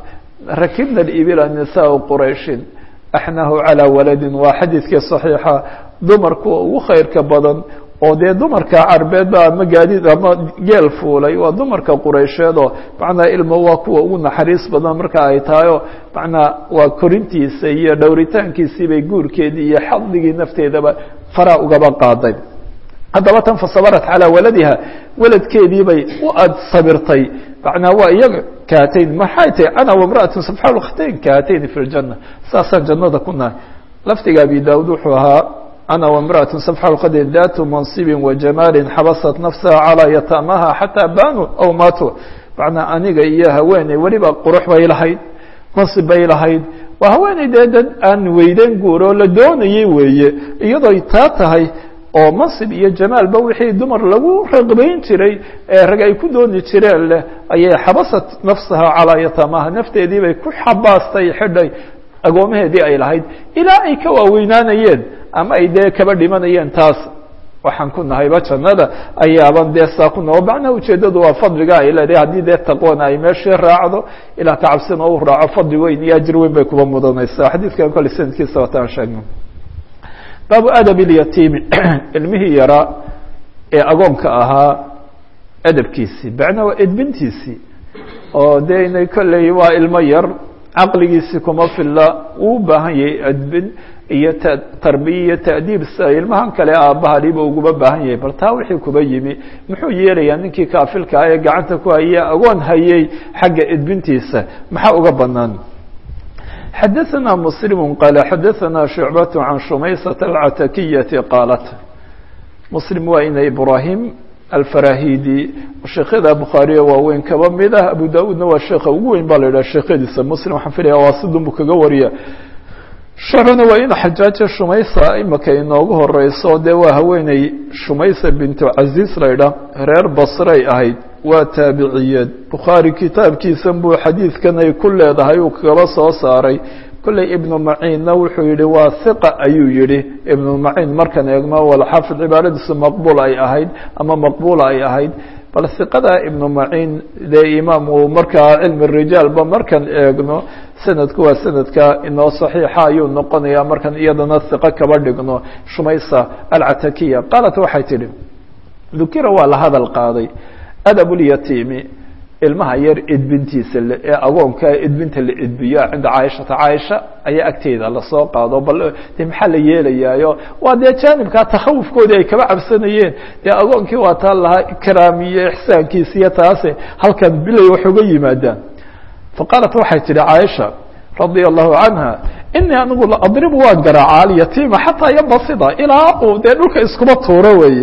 rakibna ibila nisaau qurayshin axnahu calaa waladin waa xadiidkii saxiixa dumarku ugu khayrka badan oo dee dumarka carbeed ba ama gaadiid ama geel fuulay waa dumarka quraysheed oo macnaa ilmo waa kuwa ugu naxariis badan marka ay tahay oo macnaa waa korintiisa iyo dhowritaankiisii bay guurkeedii iyo xadligii nafteedaba faraa ugaba qaaday haddaba tan fasabarat calaa waladiha waladkeedii bay u ad sabirtay macnaa waa iyaga kaatayn maxay tahay ana wamra'atun sabxa lkhatayn kaatayn fi ljanna saasaan jannada ku nahay laftiga abi daawud wuxuu ahaa أنا وامرأة صفحة القدر ذات منصب وجمال حبست نفسها على يتامها حتى بانوا أو ماتوا معنى أنيقا إياها ويني ولبا قروح باي لهيد منصب باي لهيد وهواني دادن أن ويدين قورو لدون يوي إيضا يتاتهي oo mansib iyo jamaal ba wixii dumar lagu raqbayn jiray ee rag ay ku dooni jireen leh ayay xabasat nafsaha calaa yatamaha nafteedii bay ku xabaastay xidhay agoomaheedii ay lahayd ilaa ay ka waaweynaanayeen ama ay dee kaba dhimanayeen taas waxaan ku nahayba jannada ayaaban dee saa ku noo macnaha ujeeddadu waa fadliga ay leedahay haddii dee taqwana ay meeshii raacdo ilaa ka cabsina u raaco fadli weyn iyo ajir weyn bay kuba mudanaysaa xadiidkan kole sanadkiisa wataan sheegno baabu adab ilyatiimi ilmihii yaraa ee agoonka ahaa adabkiisii macnaa waa edbintiisii oo dee inay kolley waa ilmo yar caqligiisii kuma filla uu u baahan yahay edbin iyo tarbiya iyo ta'diib sida ilmahan kale aabbahaliba uguba baahan yahay bal taa wixii kuba yimi muxuu yeelayaa ninkii kaafilka ah ee gacanta ku haya agoon hayay xagga edbintiisa maxaa uga banaan xadaثna mslim qaal xadaثna شhucbaة can shumaysaة الcatakiyaةi qaalat mslim waa ina ibrahim alfarahidi sheekhada bukhaariya waaweyn kaba mid ah abu daudna waa sheekha ugu weyn baa la yidhaha sheekhadiisa muslim waxaan filaya waa sidun buu kaga wariya shucbana waa ina xajaaja shumaysa imaka inoogu horeyso dee waa haweeney shumaysa bintu caziiz la ydhaah reer basray ahayd waa taabiciyeed bukhaari kitaabkiisan buu xadiidkan ay ku leedahay uu kaba soo saaray kolley ibnu maciinna wuxuu yihi waa hiqa ayuu yihi ibnu maciin markan eegno walxaafid cibaaradiisu maqbuul ay ahayd ama maqbuula ay ahayd bal hiqada ibnu maciin dee imaam uu markaa cilmi rijaalba markan eegno sanadku waa sanadka inoo saxiixa ayuu noqonaya markan iyadana hiqo kaba dhigno shumaysa alcatakiya qaalat waxay tidhi dukira waa la hadal qaaday adab اlyatiimi ilmaha yar edbintiisa ee agoonka edbinta la edbiyo cinda caaishata caaisha ayaa agteeda lasoo qaado bal de maxaa la yeelayaayo waa dee jaanibkaa takhawufkoodii ay kaba cabsanayeen dee agoonkii waa taa lahaa ikraamiyo ixsaankiisa iyo taase halkan bilay wax uga yimaadaan faqaalat waxay tidhi caaisha radia allahu canha inii anigu la adribu waan garaaca alyatiima xataa yambasida ilaa uu dee dhulka iskuma tuuro weeye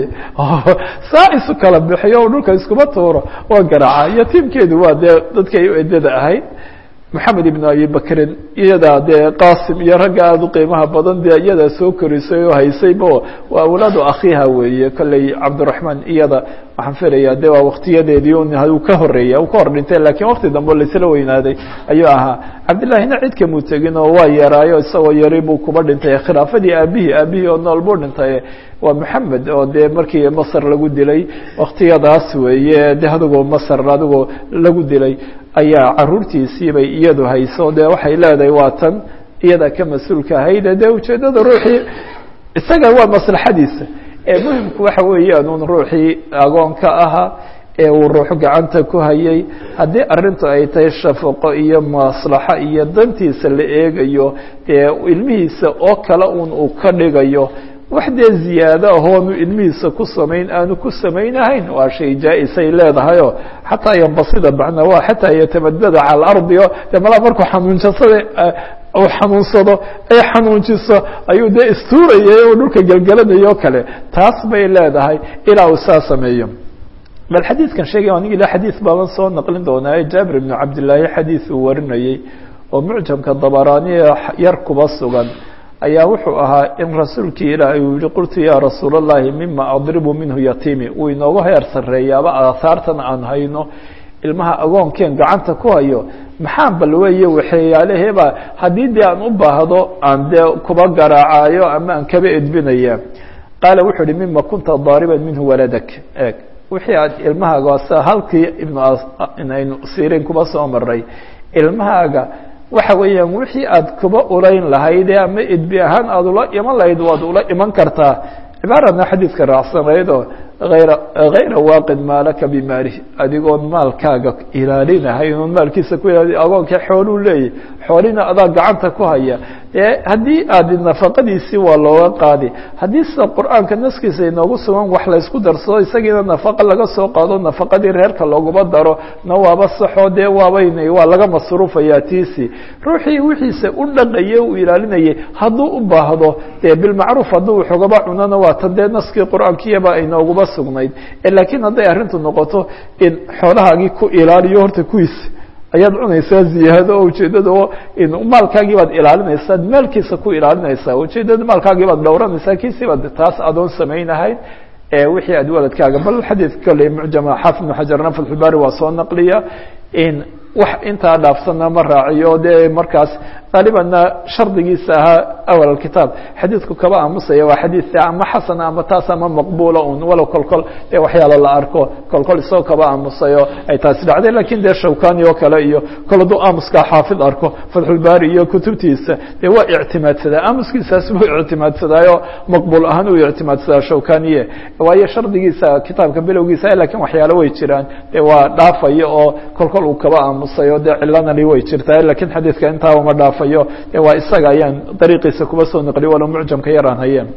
saa isu kala bixiyo o dhulka iskuma tuuro waan garaaca yatiimkeedu waa dee dadkay edada ahayd maxamed ibn abi bakrin iyadaa dee qasim iyo ragga aada u qiimaha badan dee iyadaa soo korisay oo haysaybo waa awlaadu akhiha weeye kolley cabdiraxmaan iyada waxaan filayaa de waa waktiyadeedii uu ka horeeya uu ka hor dhintay lakiin wakti dambe laisla weynaaday ayuu ahaa cabdillahina cid kamuu tegin oo waa yaraayo isagoo yari buu kuba dhintay khilaafadii aabihii aabihii oo nool buu dhintay waa maxamed oo dee markii masr lagu dilay waktiyadaas weeye de adigoo masr adigoo lagu dilay ayaa caruurtiisii bay iyadu hayso de waxay leedahay waa tan iyada ka mas-uulka ahayd dee ujeedada ruuxii isaga waa maslaxadiisa ee muhimku waxa weeyaan un ruuxii agoonka ahaa ee uu ruux gacanta ku hayay haddii arintu ay tahay shafaqo iyo maslaxo iyo dantiisa la eegayo dee ilmihiisa oo kale un uu ka dhigayo wax dee ziyaado ahoonu ilmihiisa ku samayn aanu ku samaynahayn waa shay jaa-isay leedahayo xataa yambasida macna waa xataa yatamadada cala alardi o de malaa markuu xanuunsasada uu xanuunsado ay xanuunjiso ayuu dee istuurayay oo dhulka gelgelanayo o kale taas bay leedahay ilaa uu saa sameeyo bal xadiidkan sheegay anig ilaa xadiid baaban soo naqlin doonaaye jaabir ibnu cabdillaahi xadiid uu warinayey oo mucjamka dabaraaniya yar kuba sugan ayaa wuxuu ahaa in rasuulkii ilaahay uu yihi qultu ya rasuul اllahi mima adribu minhu yatiimi uu inoogu heer sareeyaaba aahaartan aan hayno ilmaha agoonkeen gacanta ku hayo maxaan bal weeye waxeeyaaleheba haddii dee aan u baahdo aan dee kuba garaacayo ama aan kaba edbinaya qaala wuxuu uhi mima kunta daariban minhu waladak eeg wixii aad ilmahaaga sa halkii ibnu aynu sirin kuba soo maray ilmahaaga waxa weeyaan wixii aad kuba ulayn lahayd ama edbi ahaan aada ula iman lahayd waad ula iman kartaa cibaarana xadiidka raacsanayd oo ayra hayra waaqid maalaka bimaalihi adigoon maalkaaga ilaalinahay inuun maalkiisa ku ilaali agoonka xooluu leeyahy xoolina adaa gacanta ku haya dee haddii aad nafaqadiisii waa looga qaadi haddii sida qur-aanka naskiisa inoogu sugan wax laysku darsado isagiina nafaqa laga soo qaado nafaqadii reerka looguma daro na waaba saxoo dee waabayn waa laga masruufayaa tiisi ruuxii wixiisa u dhaqayay u ilaalinayay hadduu u baahdo dee bilmacruuf hadduu waxogaba cunana waa tan dee naskii qur-aankiyaba aynooguma sugnayd laakiin hadday arrintu noqoto in xoolahaagii ku ilaaliyo horta kuwiis ayaad cunaysaa ziyaado oo ujeedada maalkaagii baad ilaalinaysaa maalkiisa ku ilaalinaysaa ujeedada maalkaagii baad dhowranaysaa kiisibaad taas adoon samaynahayn wixii aad waladkaaga bal xadiidka kale mucjama xaafid ibnu xajarna fatxulbaari waa soo naqliya in wax intaa dhaafsana ma raaciyo dee markaas qaalibanna shardigiisa ahaa awal alkitaab xadiidku kaba aamusaya waa xadiidka ama xasana ama taas ama maqbuula un walow kolkol dee waxyaalo la arko kolkol isagoo kaba aamusayo ay taasi dhacday lakin dee shawkani oo kale iyo kol hadduu aamuskaa xaafid arko fatxulbaari iyo kutubtiisa dee waa ictimaadsadaa aamuskiisaas buu ictimaadsadaayo maqbuul ahaan uu ictimaadsadaa shawkaniye waayo shardigiisa kitaabka bilowgiisa lakin waxyaalo way jiraan dee waa dhaafayo oo kolkol uu kaba aamusayo dee cilanali way jirtaa lakin xadiidka intaa uma dhaafayo waa isaga ayaan dariiqiisa kuba soo naqliyo walo mucjamka yaraan hayeen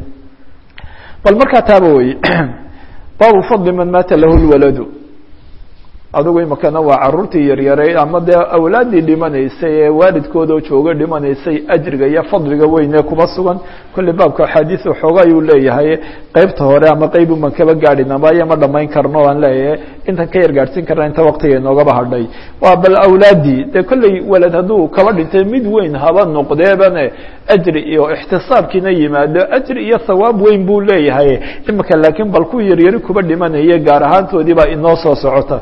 bal markaa taaba wey baabu fadli man maata lahu lwaladu adigu imakana waa caruurtii yaryaray ama dee awlaadii dhimanaysay ee waalidkooda jooga dhimanaysay ajriga iyo fadliga weynee kuba sugan kolley baabka axaadiis waxooga ayuu leeyahay qeybta hore ama qeyb uman kaba gaadhin ama aya ma dhamayn karno aan leeyahay intan ka yar gaadhsiin karna inta waktiga inoogaba hadhay waa bal awlaadii dee kolley walad hadduu kaba dhintay mid weyn haba noqdeebane ajri iyo ixtisaabkiina yimaado ajri iyo thawaab weyn buu leeyahay imika laakiin bal ku yaryari kuba dhimanaya gaar ahaantoodii baa inoo soo socota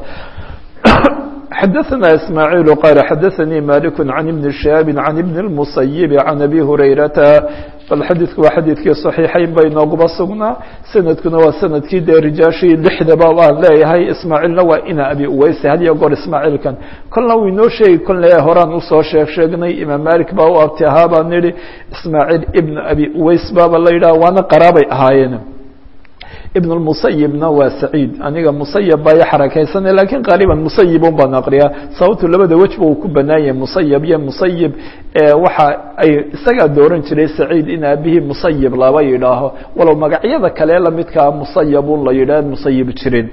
xdثna إسماعيل qال xdثnي مالك عن بن شهاب عن بن المصيب عن أbي هريرةa bal xadiidku waa xadiidkii صaحيixeyn bay nooguba sugnaa sanadkuna waa sanadkii dee rijaashii lixdaba aan leeyahay ismaaعiilna waa ina abi uweyse had iyo goor ismaaعiilkan kolna uu inoo sheegi kolna horaan usoo sheeg sheegnay imaam malik baa u abti ahaa baan nihi ismaaعiil ibn abi uweys baaba la yidhaha waana qaraabay ahaayeen ibn اmusayibna waa saciid aniga musayab baa xarakeysanay lakin qaaliban musayibun baan aqriyaa sababtu labada wejba uu ku banaan yahay musayab iyo musayib waxa ay isagaa dooran jiray saciid in aabihii musayib laba yidhaaho walow magacyada kale lamidkaa musayabun la yidhah musayib jirin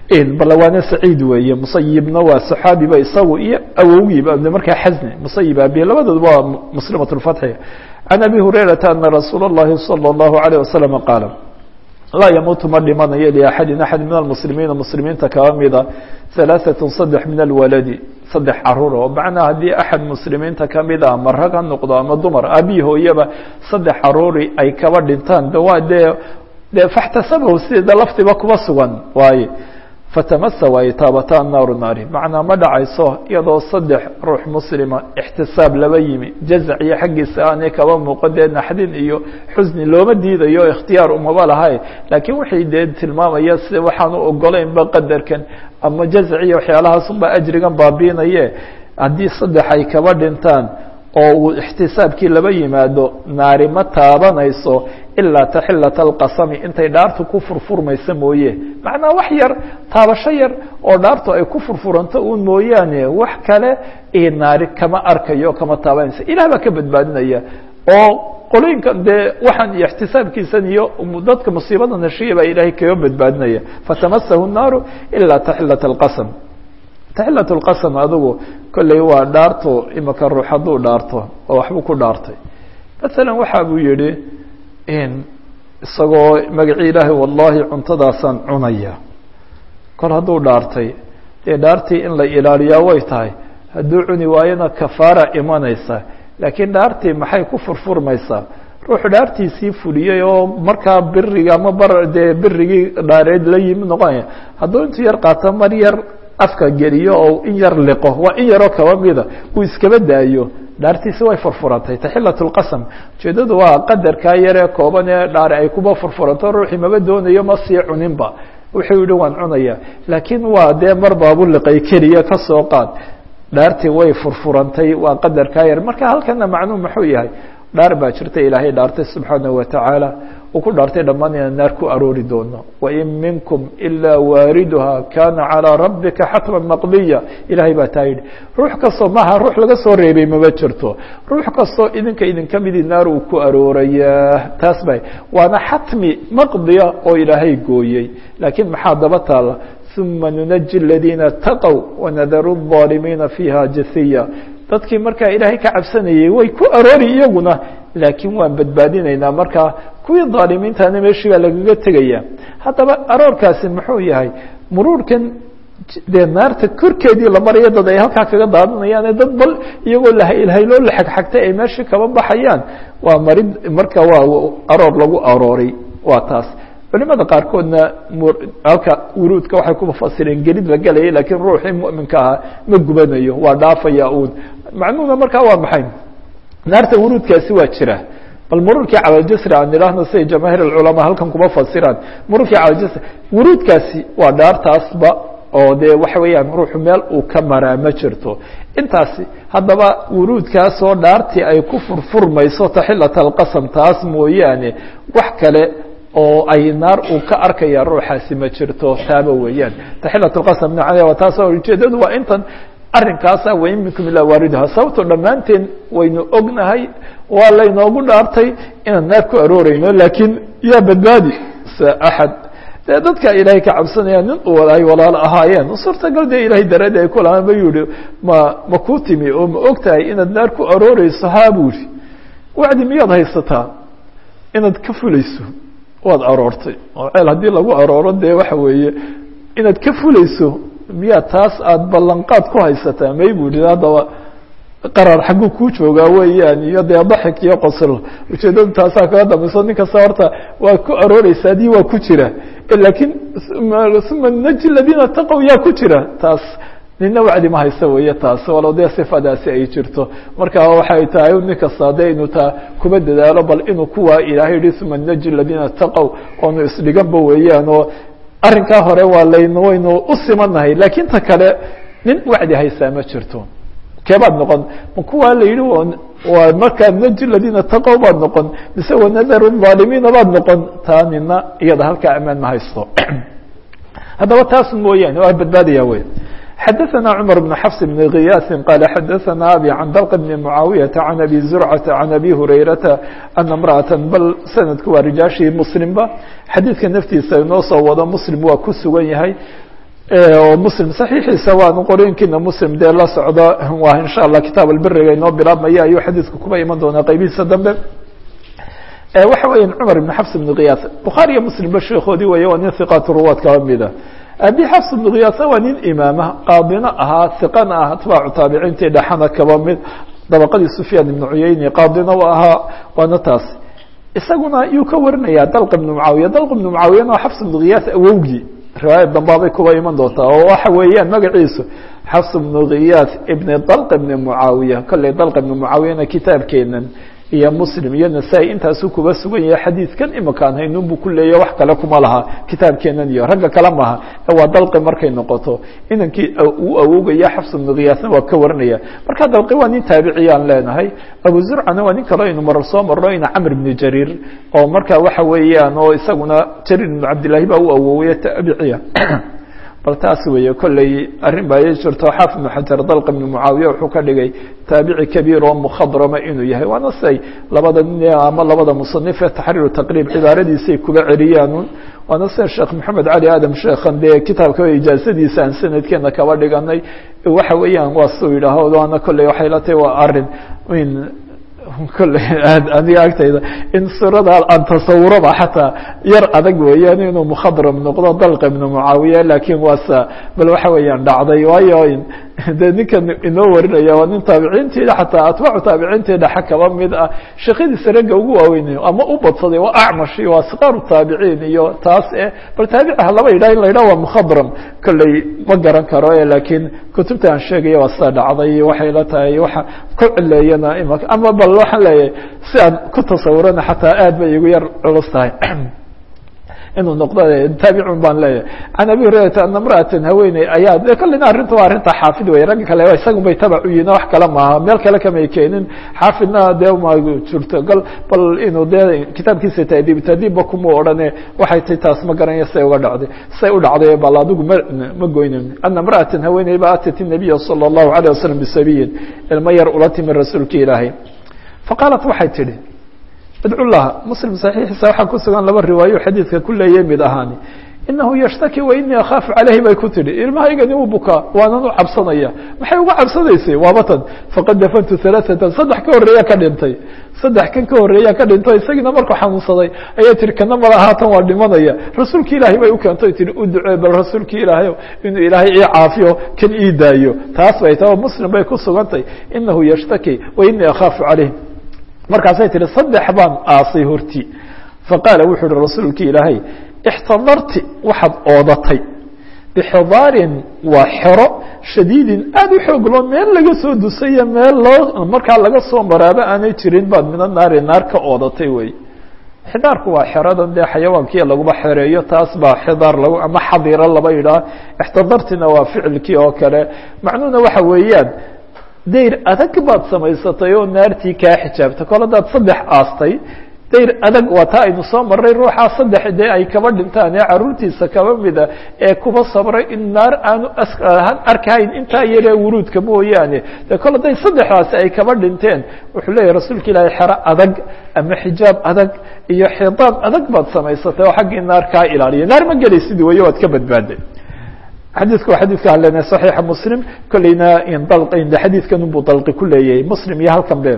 balawaane saciid weeye musayibna waa saxaabiba isagu iyo awowgiiba markaa xasni musayib aabiye labadood waa muslimat lfatxi can abi hurayrata ana rasuula اllahi salى اllahu alayه wasalam qaala laa yamuutu ma dhimanayo liaxadin axad min almuslimiina muslimiinta kaba mida halaaثatun saddex min alwaladi saddex caruur oo macnaa haddii axad muslimiinta kamid a ama rag ha noqdo ama dumar aabihi hooyaba saddex caruuri ay kaba dhintaan de waa dee dee faxtasabahu sideeda laftiba kuba sugan waaye fatamasa way taabataan naaru naari macnaa ma dhacayso iyadoo saddex ruux muslima ixtisaab laba yimi jazac iyo xaggiisa aanay kaba muuqo dee naxdin iyo xusni looma diidayo ikhtiyaar umaba lahay laakiin waxay dee tilmaamaya sida waxaan u ogolaynba qadarkan ama jazac iyo waxyaalahaasubaa ajrigan baabiinaye haddii saddex ay kaba dhintaan oo uu ixtisaabkii laba yimaado naari ma taabanayso ilaa taxilata alqasami intay dhaartu ku furfurmaysa mooye macnaa wax yar taabasho yar oo dhaartu ay ku furfuranto uun mooyaane wax kale iyo naari kama arkayo kama taabanaysa ilaah baa ka badbaadinaya oo qolooyinkan dee waxaan iyo ixtisaabkiisan iyo dadka musiibada nashiya baa ilaahay kaga badbaadinaya fatamasahu الnaaru ilaa taxilata alqasam taxilat اlqasam adigu kolley waa dhaarto imika ruux hadduu dhaarto oo waxbuu ku dhaartay masalan waxa buu yihi isagoo magacii ilaahay wallahi cuntadaasaan cunaya kol hadduu dhaartay dee dhaartii in la ilaaliyaa way tahay hadduu cuni waayona kafaara imanaysa laakiin dhaartii maxay ku furfurmaysaa ruuxu dhaartiisii fuliyey oo markaa biriga ama bar dee birigii dhaareed la yimi noqonaya hadduu intuu yar qaato mar yar afka geliyo oo in yar liqo waa in yaroo kaba mida uu iskaba daayo dhaartiisi way furfurantay taxilat اlqasam ujeedadu waa qadarkaa yaree kooban ee dhaare ay kuba furfuranto ruuxii maba doonayo ma sii cuninba wuxuu yihi waan cunaya laakiin waa dee mar baabu liqay keliya kasoo qaad dhaartii way furfurantay waa qadarkaa yar marka halkana macnuu muxuu yahay dhaar baa jirta ilaahay dhaartay subxaanaه watacaala uu ku dhaartay dhammaan inaan naar ku aroori doono wain minkum ilaa waariduha kana calىa rabbika xatma maqdiya ilahay baa taa yidhi ruux kastoo maha ruux laga soo reebay maba jirto ruux kastoo idinka idinka midii naar uu ku arooraya taas ba waana xatmi maqdiya oo ilaahay gooyey laakiin maxaa daba taala uma nunaji اladiina اtaqow wanadaru الظaalimiina fiiha jasiya dadkii markaa ilaahay ka cabsanayay way ku aroori iyaguna laakiin waan badbaadinaynaa markaa kuwii dhaalimiintana meeshii baa lagaga tegaya haddaba aroorkaasi muxuu yahay muruurkan dee naarta korkeedii la marayo dad ay halkaa kaga daadanayaan dad bal iyagoo lahayloo la xagxagtay ay meeshii kaba baxayaan waa marid marka waa aroor lagu arooray waa taas culimada qaarkoodna halka wuruudka waxay ku fasireen gelid la gelayay laakiin ruuxii mu'minka ahaa ma gubanayo waa dhaafaya uun macnuhuna markaa waa maxay naarta wuruudkaasi waa jira bal muruurkii cawaljasri aan idhaahno siday jamaahiir alculamaa halkan kuma fasiraan muruurkii cawaljasri wuruudkaasi waa dhaartaasba oo dee waxa weeyaan ruuxu meel uu ka maraa ma jirto intaasi haddaba wuruudkaasoo dhaartii ay ku furfurmayso taxilat alqasam taas mooyaane wax kale oo ay naar uu ka arkaya ruuxaasi ma jirto taaba weeyaan taxilat اlqasam waa taas ujeedadu waa intan arrinkaasa wain minkum ilaa waariduha sababtoo dhammaanteen waynu ognahay waa laynoogu dhaartay inaan naar ku arooreyno laakiin yaa badbaadi se axad dee dadka ilaahay ka cabsanaya nin u ay walaalo ahaayeen suurtagal dee ilahay daraadi ay ku lahaan ba yihi ma ma ku timi oo ma og tahay inaad naar ku arooreyso haa bu yihi wacdi miyaad haysataa inaad ka fulayso waad aroortay oo ceel haddii lagu arooro dee waxa weeye inaad ka fulayso miyaa taas aada ballanqaad ku haysataa may bu yihi haddaba qarar xagguu kuu joogaa weeyaan iyo dee daxik iyo qoslo ujeedadu taasaa kaga dambayso nin kasta horta waa ku arooreysa haddii waa ku jira laakiin uma naji ladiina taqow yaa ku jira taas nina wacdi ma haysa weeye taas walow dee sifadaasi ay jirto marka waxay tahay nin kasta dee inuu taa kuma dadaalo bal inuu kuwaa ilaahay yihi uma naji ladiina taqow oonu isdhiganba weeyaan oo arrinkaa hore waa layn waynu u simanahay laakiin ta kale nin wacdi haysaa ma jirto keebaad noqon ma kuwaa la yidhi waa markaa naji ladiina taqow baad noqon mise wanadaru الظaalimiina baad noqon taa nina iyada halkaa amaan ma haysto haddaba taas mooyaane waa badbaadaya wey xadaثna cmar بن xفs بن غiyاasi qala xadaثna abi can dalq بn mعaawiyaةa can abi zurcata can abi hurayrata ana اmraأaة bal sanadku waa rijaashii muslimba xadiidka naftiisa inoo soo wado muslim waa ku sugan yahay oo muslim saxiixiisa waanu qorooyinkiina muslim dee la socdo waa insha allah kitaab albiriga inoo bilaabmaya ayuu xadiidku kuba iman doonaa qaybihiisa dambe waxa weya cumar ibn xafs ibn kiyaas bukhaari iyo muslimba sheekoodii weeye waa nin hiqaatu ruwaad kaba mida abi xafs ibn kiyaasa waa nin imaama qaadina ahaa hiqana ah atbaacu taabiciintii dhaxana kaba mid dabaqadii sufyaan ibn cuyeyni qaadina u ahaa waana taas isaguna yuu ka warinaya dalq ibn mucaawiya dalq ibn mucaawiyana waa xafs ibn kiyaas awowgii riwaayad dambaabay kuba iman doontaa oo waxa weeyaan magaciisu xafs ibn kiyaas ibn dalq ibn mucaawiya kolley dalq ibn mucaawiyana kitaabkeenan iyo muslim iyo nasaa-i intaasuu kuba sugan yahay xadiidkan imakaan haynun buu ku leeya wax kale kuma laha kitaabkeenan iyo ragga kale maha waa dalqi markay noqoto inankii uu awogaya xafs ibn kiyaasna waa ka warinaya marka dalqi waa nin taabiciyaan leenahay abu zurcana waa nin kaleo inu marar soo marno ina camr ibn jariir oo marka waxa weeyaan oo isaguna jariir ibn cabdillahi baa u awowaya taabiciya bal taas weeye kolley arrin baa ii jirto xaafid ibnu xajar dalq ibnu mucaawiya wuxuu ka dhigay taabici kabiir oo mukhadrama inuu yahay waana say labada nin ama labada musanife taxriiru taqriib cibaaradiisay kuba celiyaan waana se sheekh maxamed cali aadam sheekhan dee kitaabka ijaasadiisa aan sanadkeena kaba dhiganay waxa weeyaan waa suu yidhaaho waana kolley waxay la tahay waa arrin in kolley aad aniga agtayda in suurada aan tasawuraba xataa yar adag weeyaan inuu mukhadram noqdo dalq ibnu mucaawiya laakiin waasa bal waxa weeyaan dhacday waayo de ninkan inoo warinaya waa nin taabiciintiida xataa atbaacu taabiciintiida xa kaba mid ah sheekadiisa ragga ugu waaweynayo ama u badsaday waa acmash iyo waa siqaaru taabiciin iyo taas eh bal taabici laba yidhah in la yidhah waa mukhadram kolley ma garan karo e laakiin kutubta aan sheegaya waa sida dhacday waxay la tahay waxa ku cileeyana imaka ama bal waxaan leeyahay si aan ku tasawurana xataa aad bay igu yar culus tahay inuu noqdo taabicun baan leeyahay can abi hurayrata ana imra'atan haweeney ayaa de kolleyna arrinta waa arrinta xaafid wey ragga kale isagun bay tabac u yihin wax kale maaha meel kale kamay keenin xaafidna dee ma jirto gal bal inuu dee kitaabkiisa taadiib taadiibba kuma odhane waxay tay taas ma garanayo say uga dhacday say u dhacday bal adigu ma ma goynin ana imra'atan haweeney ba atat الnabiya salى الlahu عalيه wasalam bisabiyin ilma yar ula timi rasuulka ilaahay faqaalat waxay tidhi idcu laha muslim saxiixiisa waxaa ku sugan laba riwaayo xadiidka ku leeyay mid ahaani inahu yashtaki wa inii akhaafu calayhi bay ku tidhi ilmahaygani uu bukaa waanan u cabsanaya maxay uga cabsanaysay waabatan faqad dafantu alaaatan saddex ka horreeya ka dhintay saddex kan ka horreeya ka dhinto isagiina markuu xanuunsaday ayay tihi kana mala haatan waa dhimanaya rasuulki ilaahay bay u keento tihi u ducee bal rasuulki ilaahay inuu ilaahay ii caafiyo kan ii daayo taas bay taba muslim bay ku sugantay inahu yashtaki wa inii akhaafu calayhi markaasay tihi saddex baan aasay horti faqaala wuxuu uhi rasuulki ilaahay ixtadarti waxaad oodatay bixidaarin waa xero shadiidin aada u xoog loo meel laga soo dusayo meel loo markaa laga soo maraaba aanay jirin baad mina naari naar ka oodatay wey xidaarku waa xeradan dee xayawaankiia laguma xereeyo taas baa xidaar lagu ama xadiro laba yidhaah ixtadartina waa ficilkii oo kale macnuhuna waxa weeyaan dayr adag baad samaysatay oo naartii kaa xijaabtay kol haddaad saddex aastay dayr adag waa taa aynu soo maray ruuxaa saddex dee ay kaba dhintaan ee caruurtiisa kaba mida ee kuba sabray in naar aanu arkahayn intaa yaree wuruudka mooyaane dee kol hadday saddexdaasi ay kaba dhinteen wuxuu leeyahy rasuulka ilaahay xero adag ama xijaab adag iyo xidaan adag baad samaysatay oo xaggii naar kaa ilaaliya naar ma gelaysid weeye waad ka badbaaday xadiidku waa xadidka aan leenahay صaxiixa muslim kolleyna de xadiidkan unbuu dalqi ku leeyahay muslim iyo halkan be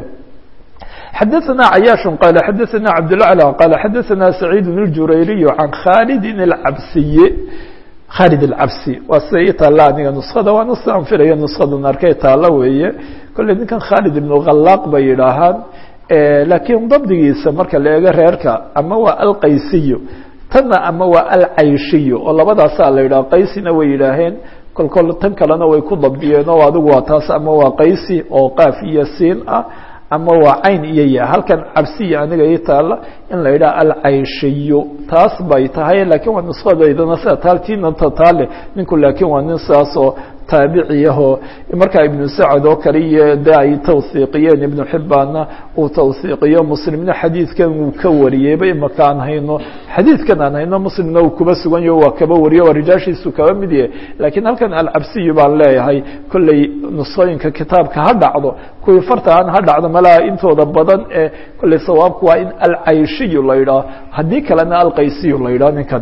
xadaثna cayaaشh qala xadaثna cabdالأعlى qala xadaثna سacيid الjurayriy can khalidi الcabsiy khalid الcabsi waa sida ii taalla aniga nuskada waa nuska aan filaya nuskadan arkay taalla weeye kolley ninkan khalid ibn khalaaq bay yidhaahaan laakiin dabdigiisa marka la eego reerka ama waa alqaysiyo tanna ama waa alcayshiyo oo labadaasaa la yidhaha qaysina way yidhaaheen kol kol tan kalena way ku dabdiyeen oo adigu waa taas ama waa qaysi oo qaaf iyo siin ah ama waa cayn iyo ya halkan cabsiya aniga ii taalla in la yidhaha alcayshiyo taas bay tahay laakiin waa nuskadaydana sida taaltiinanta taale ninku laakiin waa nin sidaas oo taabiciyahoo markaa ibnu sacad oo kale iyo de ay tawhiiqiyeen ibnu xibbaanna uu tawhiiqiyo muslimna xadiidkan uu ka wariyeyba imaka aan hayno xadiidkan aan hayno muslimna uu kuba sugan yaho waa kaba wariyo waa rijaashiisu kaba mid yahay laakiin halkan alcabsiyu baan leeyahay kolley nusooyinka kitaabka ha dhacdo kuwii fartaan ha dhacdo malaha intooda badan ee kolley sawaabku waa in alcayshiyu la yidhaah haddii kalena alqaysiyu la yidhaah ninkan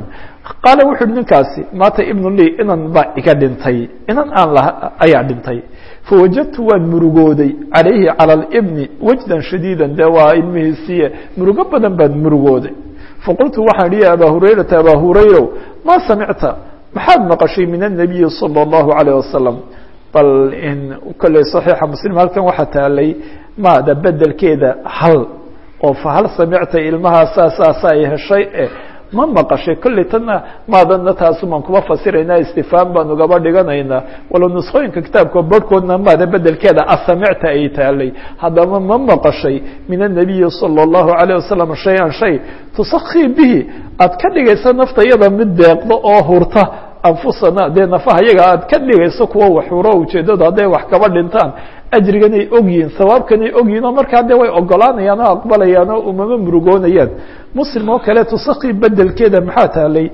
qaala wuxu uhi ninkaasi maata ibnu lii inan baa iga dhintay inan aan laha ayaa dhintay fawajadtu waan murugooday calayhi calى اlbni wajdan shadiida de waa ilmihiisiiye murugo badan baan murugooday faqultu waxaan ihi abaa hurayrata abaa hurayrow maa samicta maxaad maqashay min الnabiyi salى الlahu عalيه wasalam bal in kolley صaxiixa muslim halkan waxaa taalay maada bedelkeeda hal oo fahal samicta ilmahaa saasaasa ay heshay e ma maqashay kolley tana maadana taasumaan kuma fasiraynaa istifhaam baan ugaba dhiganaynaa walo nuskhooyinka kitaabka barhkoodna maada bedelkeeda asamicta ay taalay haddaba ma maqashay min الnabiyi salى الlahu عalيه wasalam shay-an shay tusakii bihi aad ka dhigaysa nafta iyada mid deeqdo oo hurta anfusana dee nafaha iyaga aad ka dhigayso kuwa waxuro ujeedada hadday wax kaba dhintaan ajriganay ogyihiin sawaabkanay ogyihin oo markaa dee way ogolaanayaan oo aqbalayaan oo umama murugoonayaan muslim oo kale tusakii bedelkeeda maxaa taalay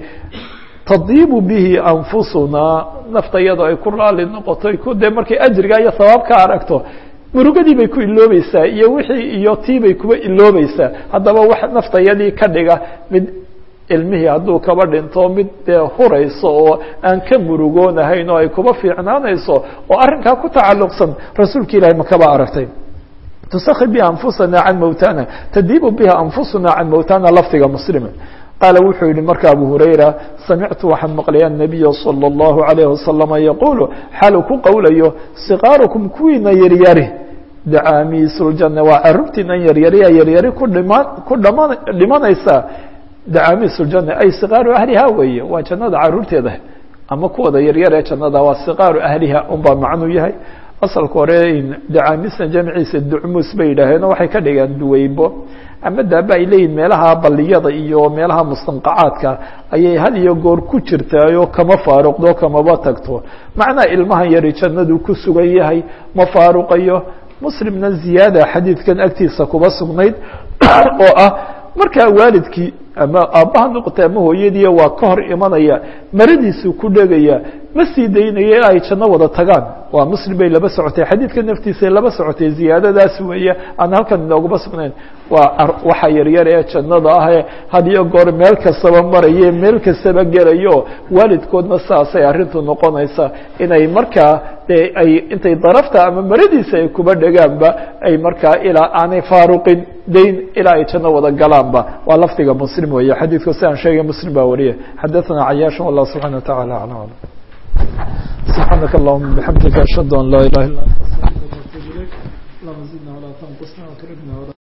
tadiibu bihi anfusunaa nafta iyadoo ay ku raali noqoto ku dee markay ajriga iyo sawaabka aragto murugadii bay ku iloobaysaa iyo wixii iyo tii bay kuba iloobaysaa haddaba wax nafta iyadii ka dhiga mid ilmihii hadduu kaba dhinto mid dee hurayso oo aan ka murugoonahayn oo ay kuba fiicnaanayso oo arrinkaa ku tacalluqsan rasuulka ilahi ma kaba aragtay tusakhi biha anfusana can mawtana tadiibu biha anfusuna can mawtana lafdiga muslima qaala wuxuu yihi marka abu hurayra samictu waxaan maqlay annabiya salى الlahu عalayه wasalama yaqulu xaalu ku qowlayo sikaarukum kuwiina yaryari dacaamiisuljana waa carruurtiinan yaryariya yaryari ku dhimaan ku dhaman dhimanaysa dacaamiis ljana ay sikaaru ahliha weeye waa jannada caruurteeda ama kuwada yaryar ee jannada waa sikaaru ahliha un baa macnuu yahay asalka hore dacaamiisna jamciisa ducmuus bay yidhaaheen oo waxay ka dhigaan duweybo ama daaba ay leeyihin meelaha baliyada iyo meelaha mustanqacaadka ayay had iyo goor ku jirtaayo kama faaruqdo kamaba tagto macnaa ilmahan yari jannadu ku sugan yahay ma faaruqayo muslimna ziyaada xadiidkan agtiisa kuba sugnayd oo ah markaa waalidkii ama aabbaha noqotay ama hooyadiiya waa ka hor imanaya maradiisuu ku dhegaya ma sii daynaya in ay janno wada tagaan waa muslim bay laba socotay xadiidka naftiisay laba socotay ziyaadadaas weeye aan halkan inooguma sugnayn waa waxa yaryar ee jannada ah ee had iyo goor meel kastaba maraye meel kastaba gelayo waalidkoodna saasay arrintu noqonaysa inay markaa dee ay intay darafta ama maradiisa ay kuba dhegaanba ay markaa ilaa aanay faaruqin dayn ilaa ay janno wada galaanba waa lafdiga muslim weeye xadiidku si aan sheegay muslim baa wariye xadaثana cayaaشha wallah subحana wa taعala aclam سبحانك اللهم بحمدك أشهد أن لا إله إلا أنت أستغفرك وأتوب إليك اللهم زدنا ولا تنقصنا وأكرمنا